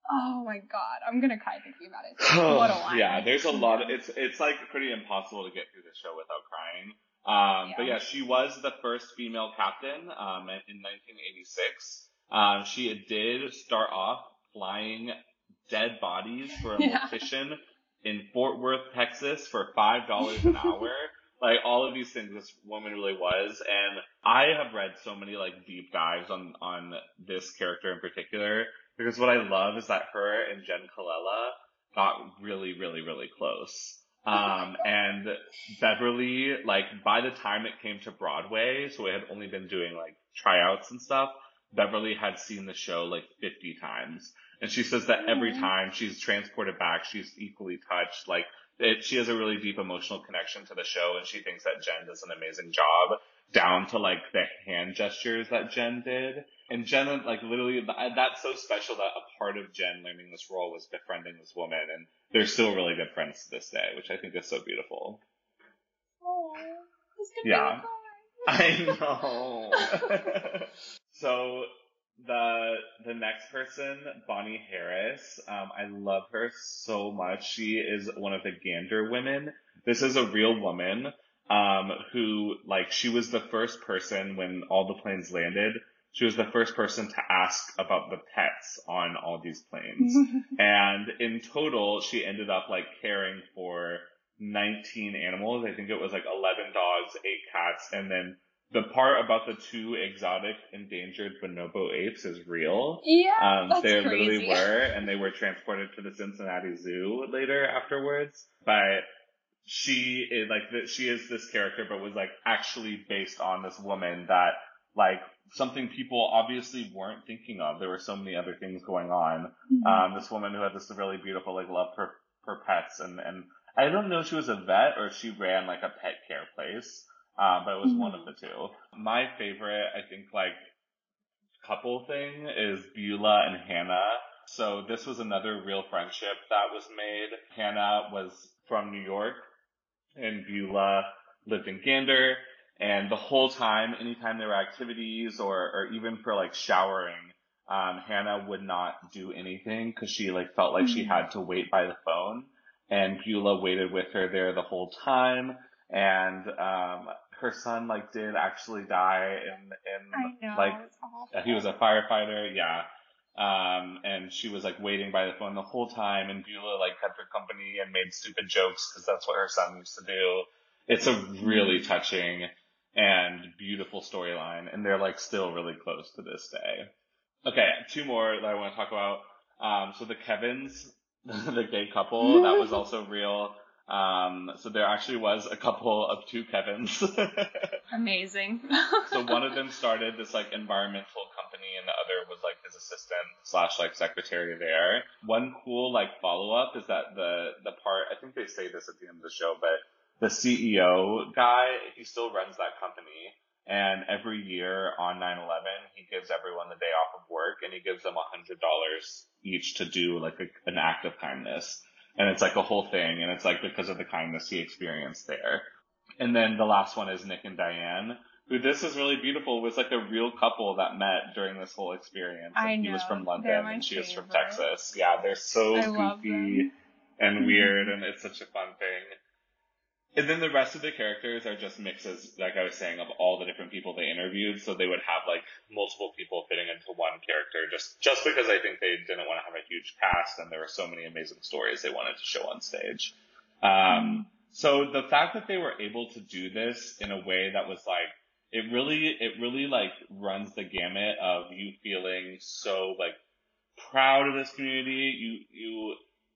Oh my god, I'm gonna cry thinking about it. What a line. Yeah, there's a lot of, it's, it's like pretty impossible to get through the show without crying. Um, Yeah. but yeah, she was the first female captain, um, in nineteen eighty-six. Um, she did start off flying dead bodies for a Yeah. mortician in Fort Worth, Texas for five dollars an hour. Like, all of these things this woman really was. And I have read so many, like, deep dives on, on this character in particular, because what I love is that her and Jen Colella got really, really, really close. Um, and Beverly, like, by the time it came to Broadway, so it had only been doing, like, tryouts and stuff, Beverly had seen the show, like, fifty times. And she says that every time she's transported back, she's equally touched. Like, it, she has a really deep emotional connection to the show, and she thinks that Jen does an amazing job, down to, like, the hand gestures that Jen did. And Jen, like, literally, that's so special that a part of Jen learning this role was befriending this woman, and they're still really good friends to this day, which I think is so beautiful. Oh, this could Yeah. make me I know. So, the the next person, Bonnie Harris, um, I love her so much. She is one of the Gander women. This is a real woman, um, who, like, she was the first person when all the planes landed. She was the first person to ask about the pets on all these planes. And in total, she ended up, like, caring for nineteen animals. I think it was, like, eleven dogs, eight cats, and then the part about the two exotic endangered bonobo apes is real. Yeah, um, that's they crazy. literally were, and they were transported to the Cincinnati Zoo later afterwards. But she is, like, the, she is this character, but was, like, actually based on this woman that, like, something people obviously weren't thinking of. There were so many other things going on. Mm-hmm. Um, this woman who had this really beautiful, like, love for, for pets, and, and I don't know if she was a vet or if she ran, like, a pet care place, um, but it was mm-hmm. one of the two. My favorite, I think, like, couple thing is Beulah and Hannah. So this was another real friendship that was made. Hannah was from New York, and Beulah lived in Gander. And the whole time, anytime there were activities or, or even for, like, showering, um, Hannah would not do anything because she, like, felt like mm-hmm. she had to wait by the phone. And Beulah waited with her there the whole time. And, um, her son, like, did actually die in, in, I know, like, it's awful. He was a firefighter, yeah. Um, and she was, like, waiting by the phone the whole time, and Beulah, like, kept her company and made stupid jokes because that's what her son used to do. It's a really touching and beautiful storyline, and they're, like, still really close to this day. Okay, two more that I want to talk about. Um, so the Kevins, the gay couple, that was also real. Um, so there actually was a couple of two Kevins. Amazing. So one of them started this, like, environmental company, and the other was, like, his assistant slash, like, secretary there. One cool, like, follow-up is that the, the part, I think they say this at the end of the show, but the C E O guy, he still runs that company. And every year on nine eleven, he gives everyone the day off of work, and he gives them one hundred dollars each to do, like, a, an act of kindness. And it's, like, a whole thing, and it's, like, because of the kindness he experienced there. And then the last one is Nick and Diane, who, this is really beautiful, was, like, a real couple that met during this whole experience. And I know. He was from London, and she favorite. was from Texas. Yeah, they're so I goofy and weird, and it's such a fun thing. And then the rest of the characters are just mixes, like I was saying, of all the different people they interviewed. So they would have, like, multiple people fitting into one character just, just because I think they didn't want to have a huge cast, and there were so many amazing stories they wanted to show on stage. Um, mm. So the fact that they were able to do this in a way that was, like, it really, it really, like, runs the gamut of you feeling so, like, proud of this community. You, you,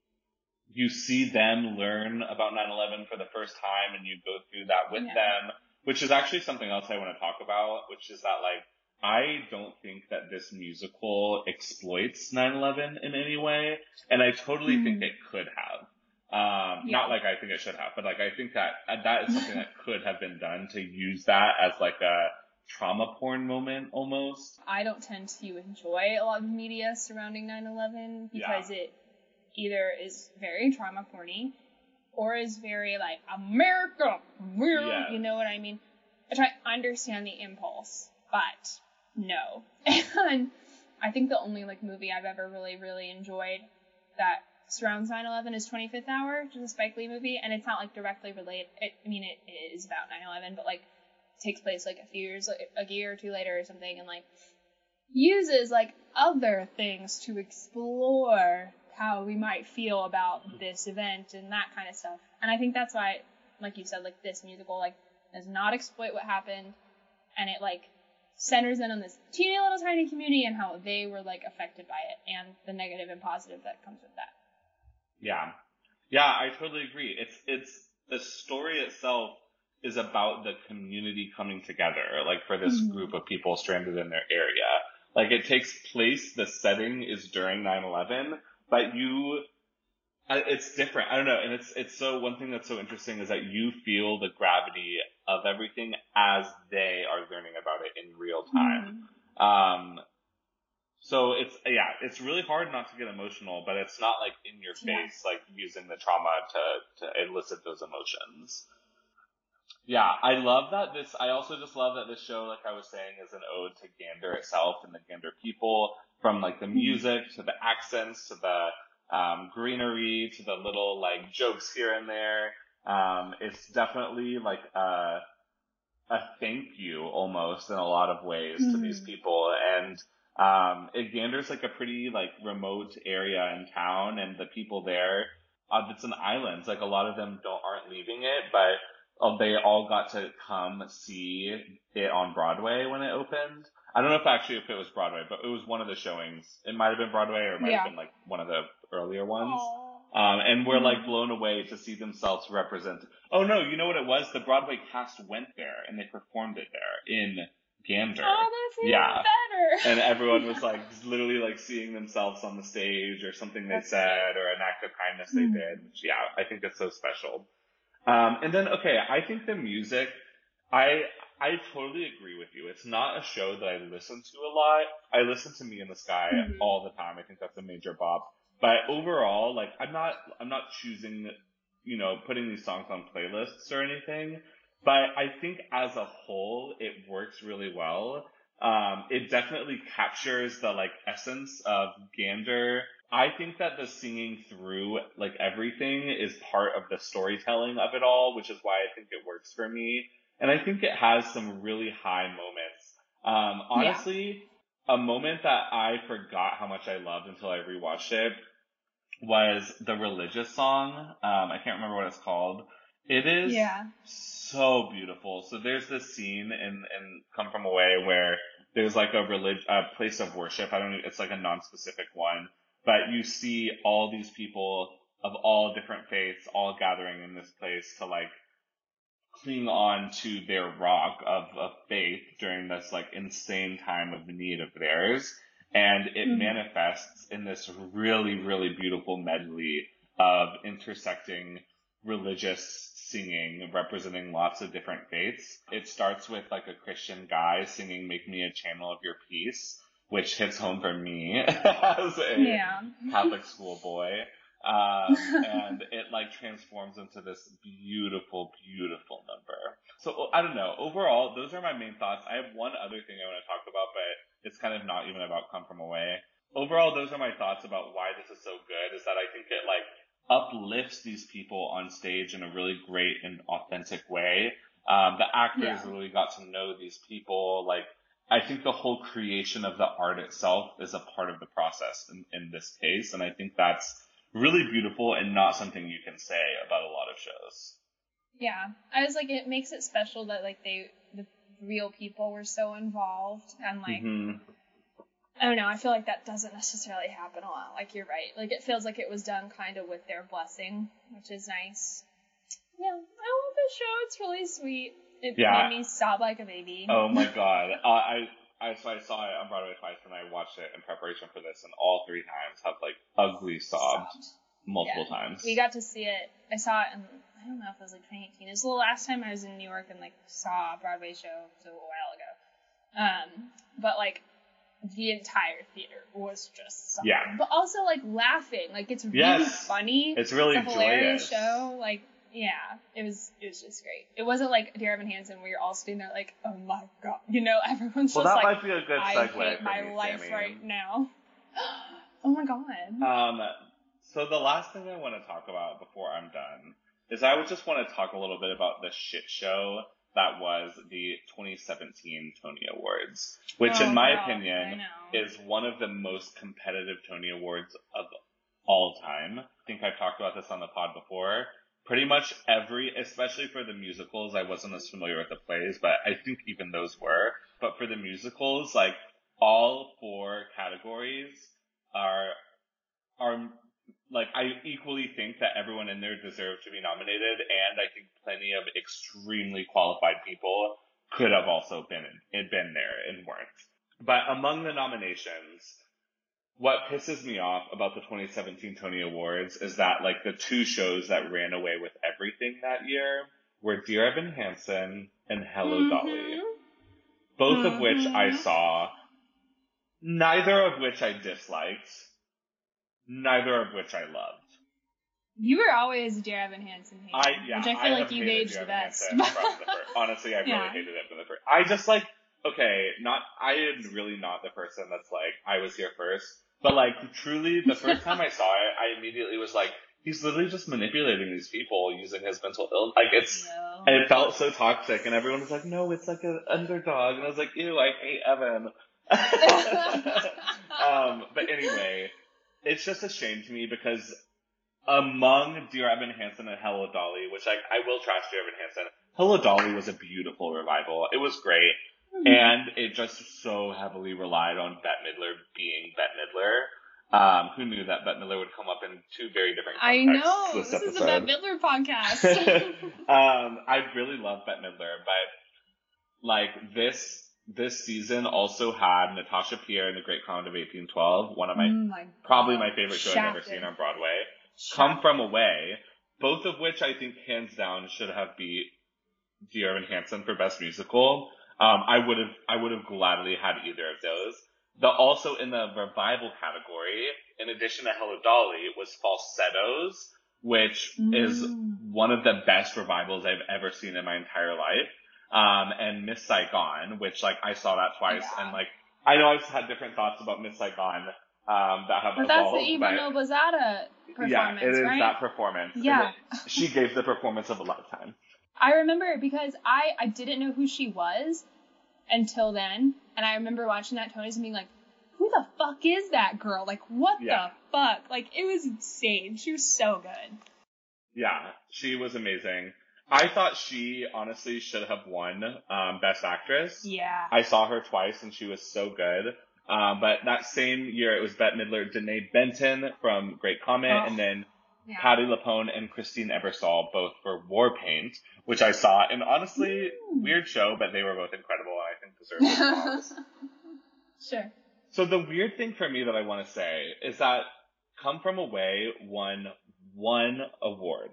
You see them learn about nine eleven for the first time, and you go through that with yeah. them, which is actually something else I want to talk about, which is that, like, I don't think that this musical exploits nine eleven in any way, and I totally mm. think it could have. Um, yeah. Not like I think it should have, but, like, I think that that is something that could have been done to use that as, like, a trauma porn moment almost. I don't tend to enjoy a lot of media surrounding nine eleven because yeah. it either is very trauma porny or is very, like, America, yes. you know what I mean? Which I understand the impulse, but no. And I think the only like movie I've ever really, really enjoyed that surrounds nine eleven is twenty-fifth Hour, which is a Spike Lee movie, and it's not like directly related. It, I mean, it, it is about nine eleven, but like takes place like a few years, like a year or two later or something, and like uses like other things to explore how we might feel about this event and that kind of stuff. And I think that's why, like you said, like this musical like does not exploit what happened, and it like centers in on this teeny little tiny community and how they were like affected by it and the negative and positive that comes with that. Yeah. Yeah, I totally agree. It's, it's, the story itself is about the community coming together, like for this Mm-hmm. group of people stranded in their area. Like it takes place, the setting is during nine eleven, but you, it's different. I don't know. And it's, it's so, one thing that's so interesting is that you feel the gravity of everything as they are learning about it in real time. Mm-hmm. Um, so it's, yeah, it's really hard not to get emotional, but it's not like in your face, yeah. like using the trauma to, to elicit those emotions. Yeah, I love that this, I also just love that this show, like I was saying, is an ode to Gander itself and the Gander people, from like the music to the accents to the um, greenery to the little like jokes here and there. Um, it's definitely like a, a thank you almost in a lot of ways mm. to these people. And um, it, Gander's like a pretty like remote area in town, and the people there, uh, it's an island. Like a lot of them don't aren't leaving it, but Oh, they all got to come see it on Broadway when it opened. I don't know if actually if it was Broadway, but it was one of the showings. It might have been Broadway or it might yeah. have been like one of the earlier ones. Um, and we're like blown away to see themselves represented. Oh no, you know what it was? The Broadway cast went there and they performed it there in Gander. Oh, that's even yeah. better. And everyone was like literally like seeing themselves on the stage or something they that's said great. Or an act of kindness mm. they did. Which, yeah, I think it's so special. Um, and then, okay, I think the music, I, I totally agree with you. It's not a show that I listen to a lot. I listen to Me in the Sky mm-hmm. all the time. I think that's a major bop. But overall, like, I'm not, I'm not choosing, you know, putting these songs on playlists or anything. But I think as a whole, it works really well. Um, it definitely captures the, like, essence of Gander. I think that the singing through, like, everything is part of the storytelling of it all, which is why I think it works for me. And I think it has some really high moments. Um, honestly, yeah. a moment that I forgot how much I loved until I rewatched it was the religious song. Um, I can't remember what it's called. It is yeah. so beautiful. So there's this scene in, in Come From Away where there's like a relig- a place of worship. I don't know, it's like a non-specific one. But you see all these people of all different faiths all gathering in this place to like cling on to their rock of, of faith during this like insane time of need of theirs. And it mm-hmm. manifests in this really, really beautiful medley of intersecting religious singing representing lots of different faiths. It starts with like a Christian guy singing Make Me a Channel of Your Peace, which hits home for me as a yeah. Catholic school boy. Um, and it like transforms into this beautiful, beautiful number. So I don't know. Overall, those are my main thoughts. I have one other thing I want to talk about, but it's kind of not even about Come From Away. Overall, those are my thoughts about why this is so good, is that I think it like uplifts these people on stage in a really great and authentic way. Um, the actors yeah. really got to know these people. Like, I think the whole creation of the art itself is a part of the process in, in this case. And I think that's really beautiful and not something you can say about a lot of shows. Yeah. I was like, it makes it special that like they, the real people were so involved and like, mm-hmm. I don't know, I feel like that doesn't necessarily happen a lot. Like, you're right. Like, it feels like it was done kind of with their blessing, which is nice. Yeah. I love this show. It's really sweet. It yeah. made me sob like a baby. Oh my god. uh, I, I, so I saw it on Broadway twice and I watched it in preparation for this, and all three times have like ugly sobbed, sobbed. multiple yeah. times. We got to see it. I saw it in, I don't know if it was like twenty eighteen. It was the last time I was in New York and like saw a Broadway show, so a while ago. Um, but like, the entire theater was just something. Yeah. But also like laughing. Like, it's really yes. funny. It's really it's a hilarious joyous. show. Like, yeah, it was it was just great. It wasn't like Dear Evan Hansen where you're all sitting there like, oh my god, you know, everyone's well, just that like, might be a good I segue hate for my me, life Sammy. right now. Oh my god. Um, so the last thing I want to talk about before I'm done is I would just want to talk a little bit about the shit show that was the twenty seventeen Tony Awards, which Oh, in my girl, opinion I know. is one of the most competitive Tony Awards of all time. I think I've talked about this on the pod before. Pretty much every, especially for the musicals, I wasn't as familiar with the plays, but I think even those were. But for the musicals, like all four categories are are like I equally think that everyone in there deserved to be nominated, and I think plenty of extremely qualified people could have also been in, been there and weren't. But among the nominations, what pisses me off about the twenty seventeen Tony Awards is that like the two shows that ran away with everything that year were Dear Evan Hansen and Hello Mm-hmm. Dolly, both Mm-hmm. of which I saw, neither of which I disliked. Neither of which I loved. You were always Dear Evan Hansen hater, I yeah, which I feel I like have you've hated aged Dear the Evan best. Hansen from the first. Honestly, I've Yeah. really hated it from the first. I just like okay, not I am really not the person that's like I was here first, but like truly, the first time I saw it, I immediately was like, he's literally just manipulating these people using his mental illness. Like it's, No. and it felt so toxic, and everyone was like, no, it's like an underdog, and I was like, ew, I hate Evan. um, but anyway, it's just a shame to me because among Dear Evan Hansen and Hello Dolly, which like I will trash Dear Evan Hansen, Hello Dolly was a beautiful revival. It was great, mm-hmm. and it just so heavily relied on Bette Midler being Bette Midler. Um, who knew that Bette Midler would come up in two very different contexts? I know this, this episode. is a Bette Midler podcast. um, I really love Bette Midler, but like this. This season also had Natasha Pierre in The Great Comet of eighteen twelve, one of my, oh my probably my favorite show Shafted. I've ever seen on Broadway. Shafted. Come From Away, both of which I think hands down should have beat Dear Evan Hansen for Best Musical. Um, I would have, I would have gladly had either of those. The also in the revival category, in addition to Hello Dolly, was Falsettos, which mm. is one of the best revivals I've ever seen in my entire life. Um, and Miss Saigon, which like I saw that twice, yeah. and like I know I've had different thoughts about Miss Saigon um, that have but evolved. That's the Eva Noblezada performance, yeah, it is right? that performance. Yeah, it, she gave the performance of a lifetime. I remember because I I didn't know who she was until then, and I remember watching that Tony's and being like, who the fuck is that girl? Like, what yeah. the fuck? Like, it was insane. She was so good. Yeah, she was amazing. I thought she honestly should have won um, Best Actress. Yeah. I saw her twice and she was so good. Um, but that same year it was Bette Midler, Danae Benton from Great Comet, oh, and then yeah. Patti LuPone and Christine Ebersole both for War Paint, which I saw. And honestly, Ooh. weird show, but they were both incredible and I think deserved applause. Sure. So the weird thing for me that I want to say is that Come From Away won one award.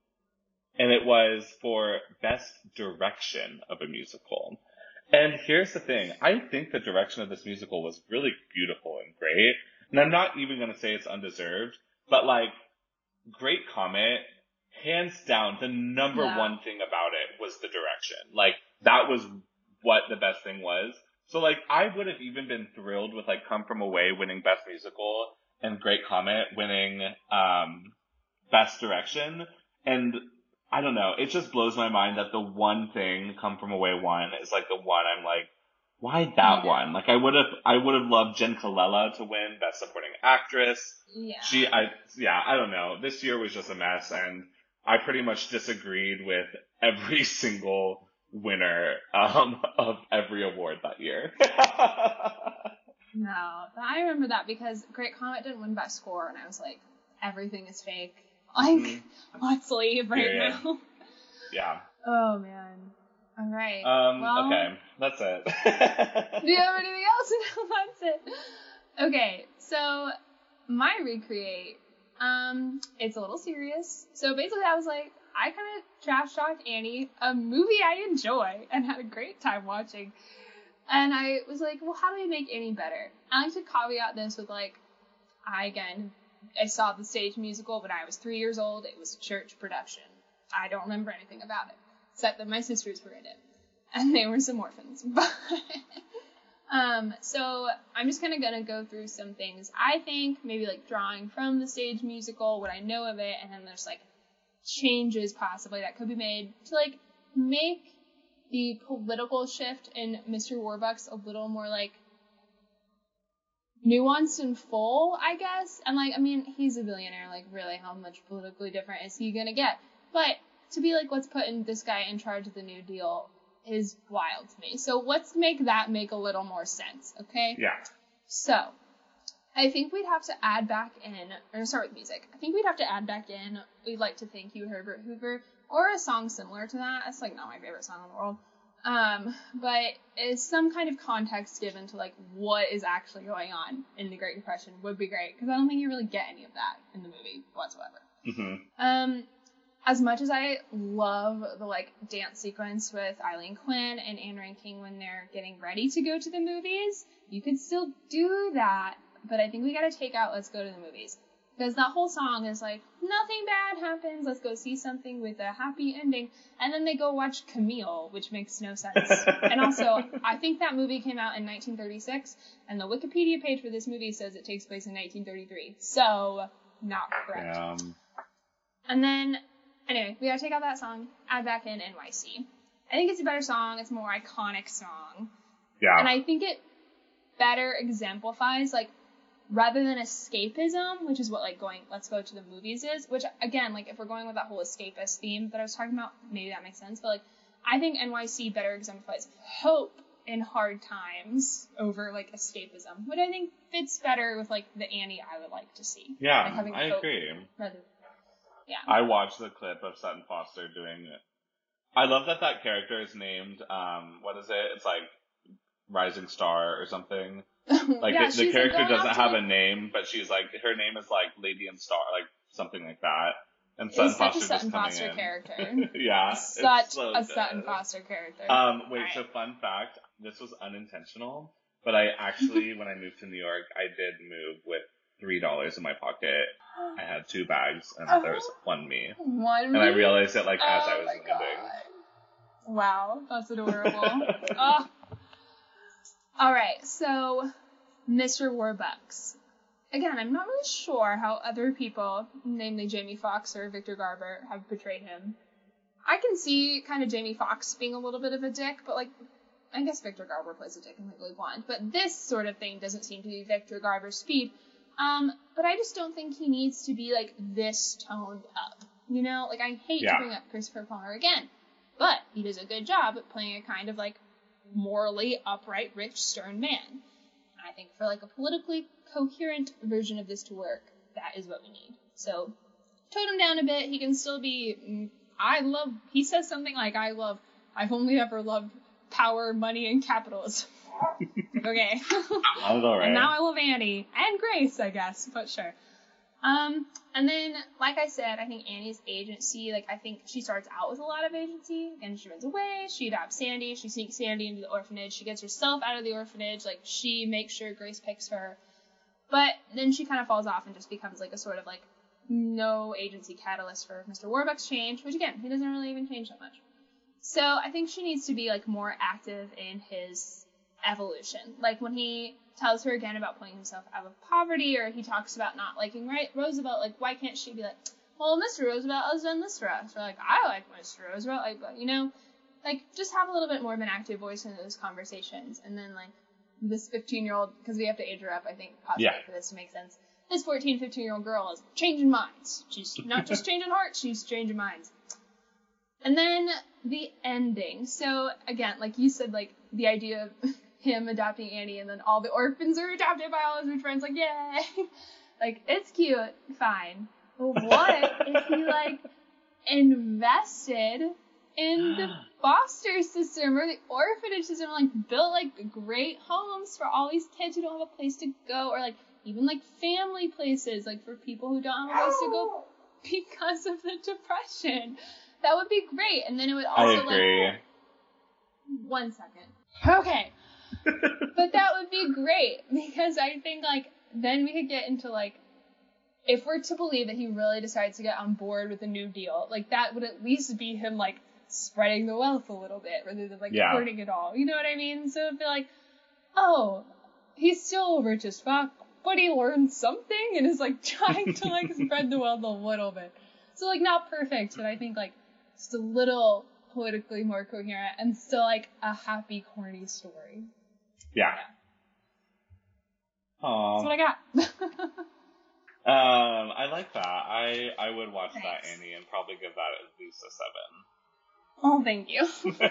And it was for Best Direction of a Musical. And here's the thing. I think the direction of this musical was really beautiful and great. And I'm not even going to say it's undeserved. But, like, Great Comet, hands down, the number yeah. one thing about it was the direction. Like, that was what the best thing was. So, like, I would have even been thrilled with, like, Come From Away winning Best Musical and Great Comet winning um, Best Direction. And I don't know. It just blows my mind that the one thing Come From Away won is like the one I'm like, why that yeah. one? Like I would have, I would have loved Jen Colella to win Best Supporting Actress. Yeah. She, I, yeah, I don't know. This year was just a mess, and I pretty much disagreed with every single winner um, of every award that year. No, I remember that because Great Comet didn't win Best Score, and I was like, everything is fake. Like, mm-hmm. let's leave right yeah, now. Yeah. Oh, man. All right. Um, well, okay. That's it. Do you have anything else? No, that's it. Okay. So, my recreate, um, it's a little serious. So, basically, I was like, I kind of trash talked Annie, a movie I enjoy and had a great time watching. And I was like, well, how do we make Annie better? I like to caveat this with, like, I, again, I saw the stage musical when I was three years old. It was a church production. I don't remember anything about it, except that my sisters were in it, and they were some orphans. But um, so I'm just kind of gonna go through some things I think, maybe like drawing from the stage musical, what I know of it, and then there's like changes possibly that could be made to like make the political shift in Mister Warbucks a little more like nuanced and full, I guess. And like, I mean, he's a billionaire, like really how much politically different is he gonna get? But to be like, let's put in this guy in charge of the New Deal is wild to me. So let's make that make a little more sense, okay? Yeah. So I think we'd have to add back in, or start with music. I think we'd have to add back in We'd Like to Thank You, Herbert Hoover, or a song similar to that. It's like not my favorite song in the world. Um, but is some kind of context given to like what is actually going on in the Great Depression would be great, because I don't think you really get any of that in the movie whatsoever. Mm-hmm. Um, as much as I love the like dance sequence with Eileen Quinn and Anne Reinking when they're getting ready to go to the movies, you could still do that, but I think we gotta take out Let's Go to the Movies. Because that whole song is like, nothing bad happens, let's go see something with a happy ending. And then they go watch Camille, which makes no sense. And also, I think that movie came out in nineteen thirty-six, and the Wikipedia page for this movie says it takes place in nineteen thirty-three. So, not correct. Um, and then, anyway, we gotta take out that song, add back in N Y C. I think it's a better song, it's a more iconic song. Yeah. And I think it better exemplifies, like, rather than escapism, which is what, like, going, let's go to the movies is, which, again, like, if we're going with that whole escapist theme that I was talking about, maybe that makes sense, but, like, I think N Y C better exemplifies hope in hard times over, like, escapism, which I think fits better with, like, the Annie I would like to see. Yeah, like, having I hope agree. Rather, yeah. I watched the clip of Sutton Foster doing it. I love that that character is named, um, what is it? It's, like, Rising Star or something. Like, yeah, the, the character like doesn't have like, a name, but she's like, her name is like Lady and Star, like something like that. And Sutton it's such Foster a Sutton just coming Foster in. character. Yeah. Such so a good. Sutton Foster character. Um, wait, All so right. fun fact, this was unintentional, but I actually, when I moved to New York, I did move with three dollars in my pocket. I had two bags, and Oh. there was one me. One And I me? realized it, like, as Oh I was my moving. God. Wow, that's adorable. Oh. All right, so Mister Warbucks. Again, I'm not really sure how other people, namely Jamie Foxx or Victor Garber, have portrayed him. I can see kind of Jamie Foxx being a little bit of a dick, but like, I guess Victor Garber plays a dick in Legally Blonde. But this sort of thing doesn't seem to be Victor Garber's speed. Um, but I just don't think he needs to be like this toned up. You know, like I hate Yeah. to bring up Christopher Plummer again, but he does a good job at playing a kind of like morally upright, rich, stern man. And I think for like a politically coherent version of this to work, that is what we need. So tone him down a bit. He can still be, mm, I love, he says something like, I love, I've only ever loved power, money, and capitalism. Okay. All right. And now I love Annie. And Grace, I guess, but sure. Um, and then, like I said, I think Annie's agency, like, I think she starts out with a lot of agency, and she runs away, she adopts Sandy, she sneaks Sandy into the orphanage, she gets herself out of the orphanage, like, she makes sure Grace picks her, but then she kind of falls off and just becomes, like, a sort of, like, no agency catalyst for Mister Warbucks' change, which, again, he doesn't really even change that much. So, I think she needs to be, like, more active in his evolution. Like, when he tells her again about pulling himself out of poverty, or he talks about not liking right, Roosevelt, like, why can't she be like, well, Mister Roosevelt has done this for us, or like, I like Mister Roosevelt, like, you know, like, just have a little bit more of an active voice in those conversations, and then, like, this fifteen-year-old, because we have to age her up, I think, possibly, Yeah. for this to make sense, this fourteen, fifteen-year-old girl is changing minds. She's not just changing hearts, she's changing minds. And then, the ending. So, again, like you said, like, the idea of him adopting Annie, and then all the orphans are adopted by all his rich friends, like, yay! Like, it's cute, fine. But what if he, like, invested in the foster system, or the orphanage system, and, like, built, like, great homes for all these kids who don't have a place to go, or, like, even, like, family places, like, for people who don't have a place to go because of the Depression. That would be great, and then it would also, I agree. like... One second. Okay. But that would be great, because I think, like, then we could get into, like, if we're to believe that he really decides to get on board with the New Deal, like, that would at least be him, like, spreading the wealth a little bit rather than, like, yeah. hoarding it all. You know what I mean? So it'd be like, oh, he's still rich as fuck, but he learned something and is, like, trying to, like, spread the wealth a little bit. So, like, not perfect, but I think, like, just a little politically more coherent and still, like, a happy, corny story. Yeah. yeah. Aww. That's what I got. um, I like that. I, I would watch Thanks. that, Annie, and probably give that at least a seven. Oh, thank you.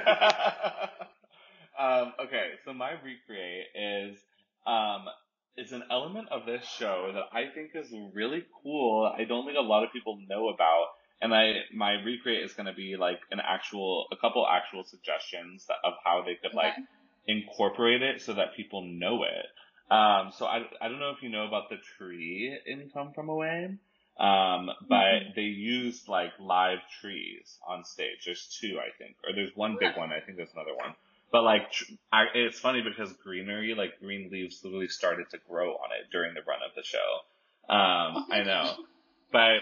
um, okay, so my recreate is, um, it's an element of this show that I think is really cool. I don't think a lot of people know about, and I, my recreate is going to be like an actual, a couple actual suggestions that, of how they could Okay. like incorporate it so that people know it. Um, so I, I don't know if you know about the tree in Come From Away. Um, but mm-hmm. they used like live trees on stage. There's two, I think, or there's one big one. I think there's another one. But like, tr- I, it's funny because greenery, like green leaves, literally started to grow on it during the run of the show. Um, I know. But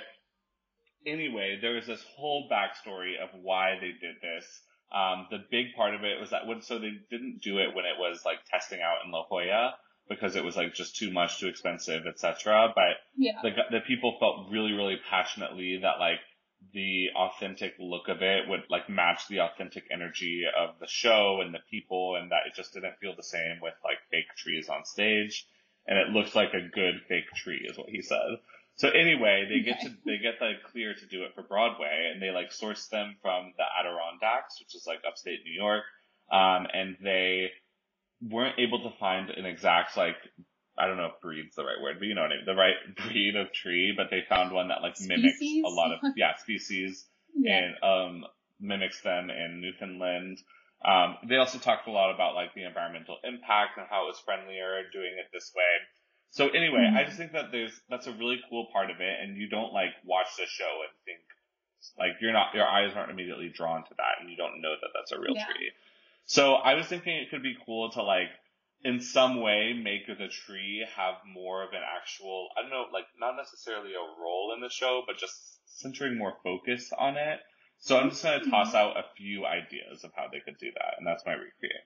anyway, there was this whole backstory of why they did this. Um, the big part of it was that when, so they didn't do it when it was like testing out in La Jolla, because it was like just too much, too expensive, et cetera. But yeah. the the people felt really, really passionately that like the authentic look of it would like match the authentic energy of the show and the people, and that it just didn't feel the same with like fake trees on stage. And it looked like a good fake tree, is what he said. So anyway, they get to they get like clear to do it for Broadway, and they like source them from the Adirondacks, which is like upstate New York, um, and they weren't able to find an exact, like, I don't know if breed's the right word, but you know what I mean, the right breed of tree, but they found one that, like, mimics species? a lot of, yeah, species, yeah. and, um, mimics them in Newfoundland. Um, they also talked a lot about, like, the environmental impact and how it was friendlier doing it this way. So anyway, mm-hmm. I just think that there's, that's a really cool part of it, and you don't, like, watch the show and think, like, you're not, your eyes aren't immediately drawn to that, and you don't know that that's a real yeah. tree. So I was thinking it could be cool to like, in some way, make the tree have more of an actual, I don't know, like not necessarily a role in the show, but just centering more focus on it. So I'm just going to toss out a few ideas of how they could do that, and that's my recreate.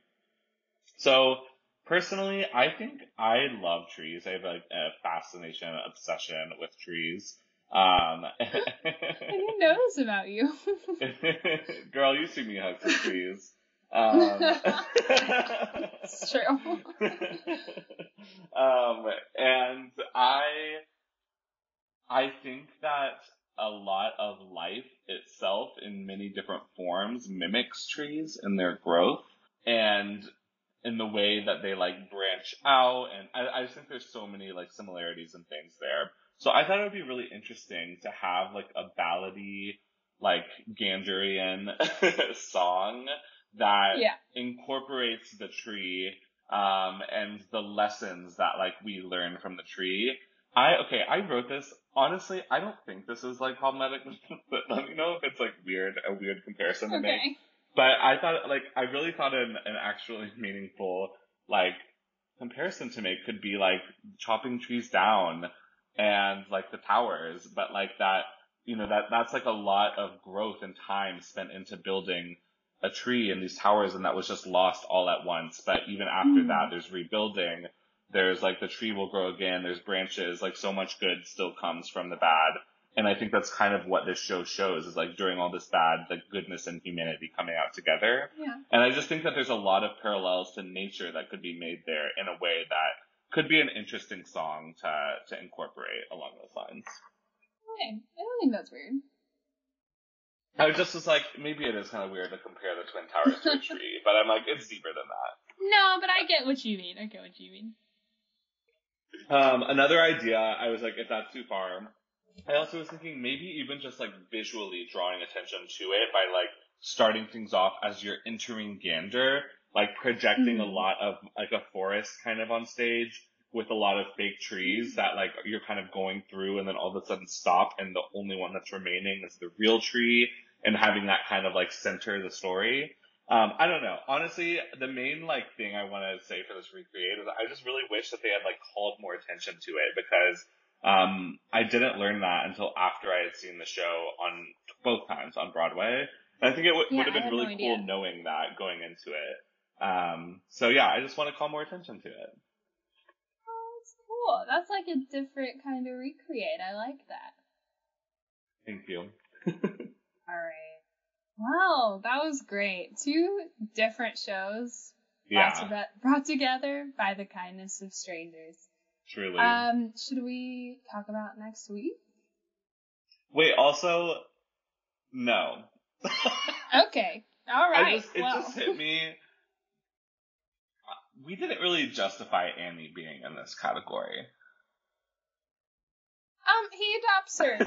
So personally, I think I love trees. I have like a fascination, obsession with trees. Um, I didn't know this about you. Girl, you see me hug some trees. Um, it's true. um, and I, I think that a lot of life itself in many different forms mimics trees in their growth and in the way that they like branch out. And I, I just think there's so many like similarities and things there. So I thought it would be really interesting to have like a ballady, like Ganderian song that yeah. incorporates the tree, um, and the lessons that, like, we learn from the tree. I, okay, I wrote this, honestly, I don't think this is, like, problematic, but let me know if it's, like, weird, a weird comparison to okay. make. But I thought, like, I really thought an, an actually meaningful, like, comparison to make could be, like, chopping trees down and, like, the towers, but, like, that, you know, that, that's, like, a lot of growth and time spent into building a tree in these towers, and that was just lost all at once. But even after mm. that, there's rebuilding, there's like the tree will grow again, there's branches, like so much good still comes from the bad. And I think that's kind of what this show shows, is like during all this bad, the goodness and humanity coming out together. Yeah. And I just think that there's a lot of parallels to nature that could be made there in a way that could be an interesting song to to incorporate along those lines. Okay, I don't think that's weird. I just was like, maybe it is kind of weird to compare the Twin Towers to a tree, but I'm like, it's deeper than that. No, but I get what you mean. I get what you mean. Um, another idea, I was like, if that's too far, I also was thinking maybe even just like visually drawing attention to it by like starting things off as you're entering Gander, like projecting mm-hmm. a lot of like a forest kind of on stage with a lot of fake trees that like you're kind of going through and then all of a sudden stop and the only one that's remaining is the real tree, and having that kind of like center the story. Um, I don't know. Honestly, the main like thing I want to say for this recreate is I just really wish that they had like called more attention to it, because Um, I didn't learn that until after I had seen the show on both times on Broadway. And I think it w- Yeah, would have I been had really no cool idea. knowing that going into it. Um, so yeah, I just want to call more attention to it. Oh, that's cool. That's like a different kind of recreate. I like that. Thank you. All right. Wow, that was great. Two different shows Yeah. brought, to be- brought together by the kindness of strangers. Truly. Um, should we talk about next week? Wait, also, no. Okay. All right. I just, it well. just hit me. We didn't really justify Annie being in this category. Um, he adopts her.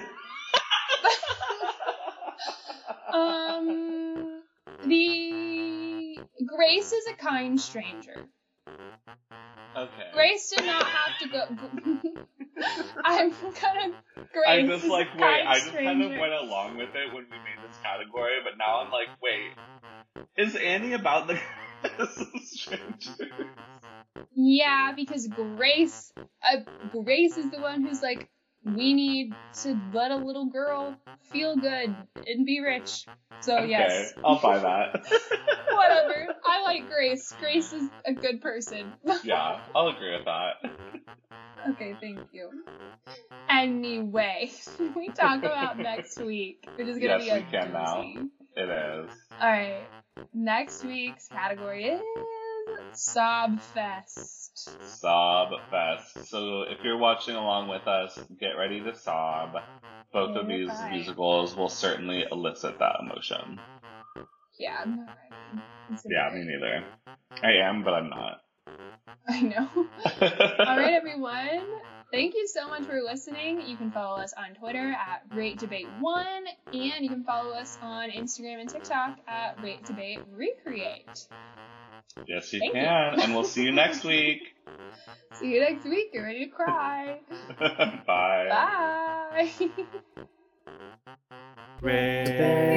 um, the Grace is a kind stranger. Okay. Grace did not have to go. I'm gonna. Grace I just is like a wait. kind I just stranger. kind of went along with it when we made this category, but now I'm like, wait, is Annie about the strangers? Yeah, because Grace, uh, Grace is the one who's like, we need to let a little girl feel good and be rich. So Okay, yes, I'll buy that. Whatever. I like Grace. Grace is a good person. Yeah, I'll agree with that. Okay, thank you. Anyway, we talk about next week, which is gonna Yes, be a we can now. doozy. It is. All right, next week's category is Sob Fest. Sob Fest. So if you're watching along with us, get ready to sob. Both of these Bye. musicals will certainly elicit that emotion. Yeah, I'm not ready. It's Yeah, okay. me neither. I am, but I'm not. I know. All right, everyone. Thank you so much for listening. You can follow us on Twitter at Rate Debate one, and you can follow us on Instagram and TikTok at Rate Debate Recreate. Yes, you Thank can. you. And we'll see you next week. See you next week. Get ready to cry. Bye. Bye. Red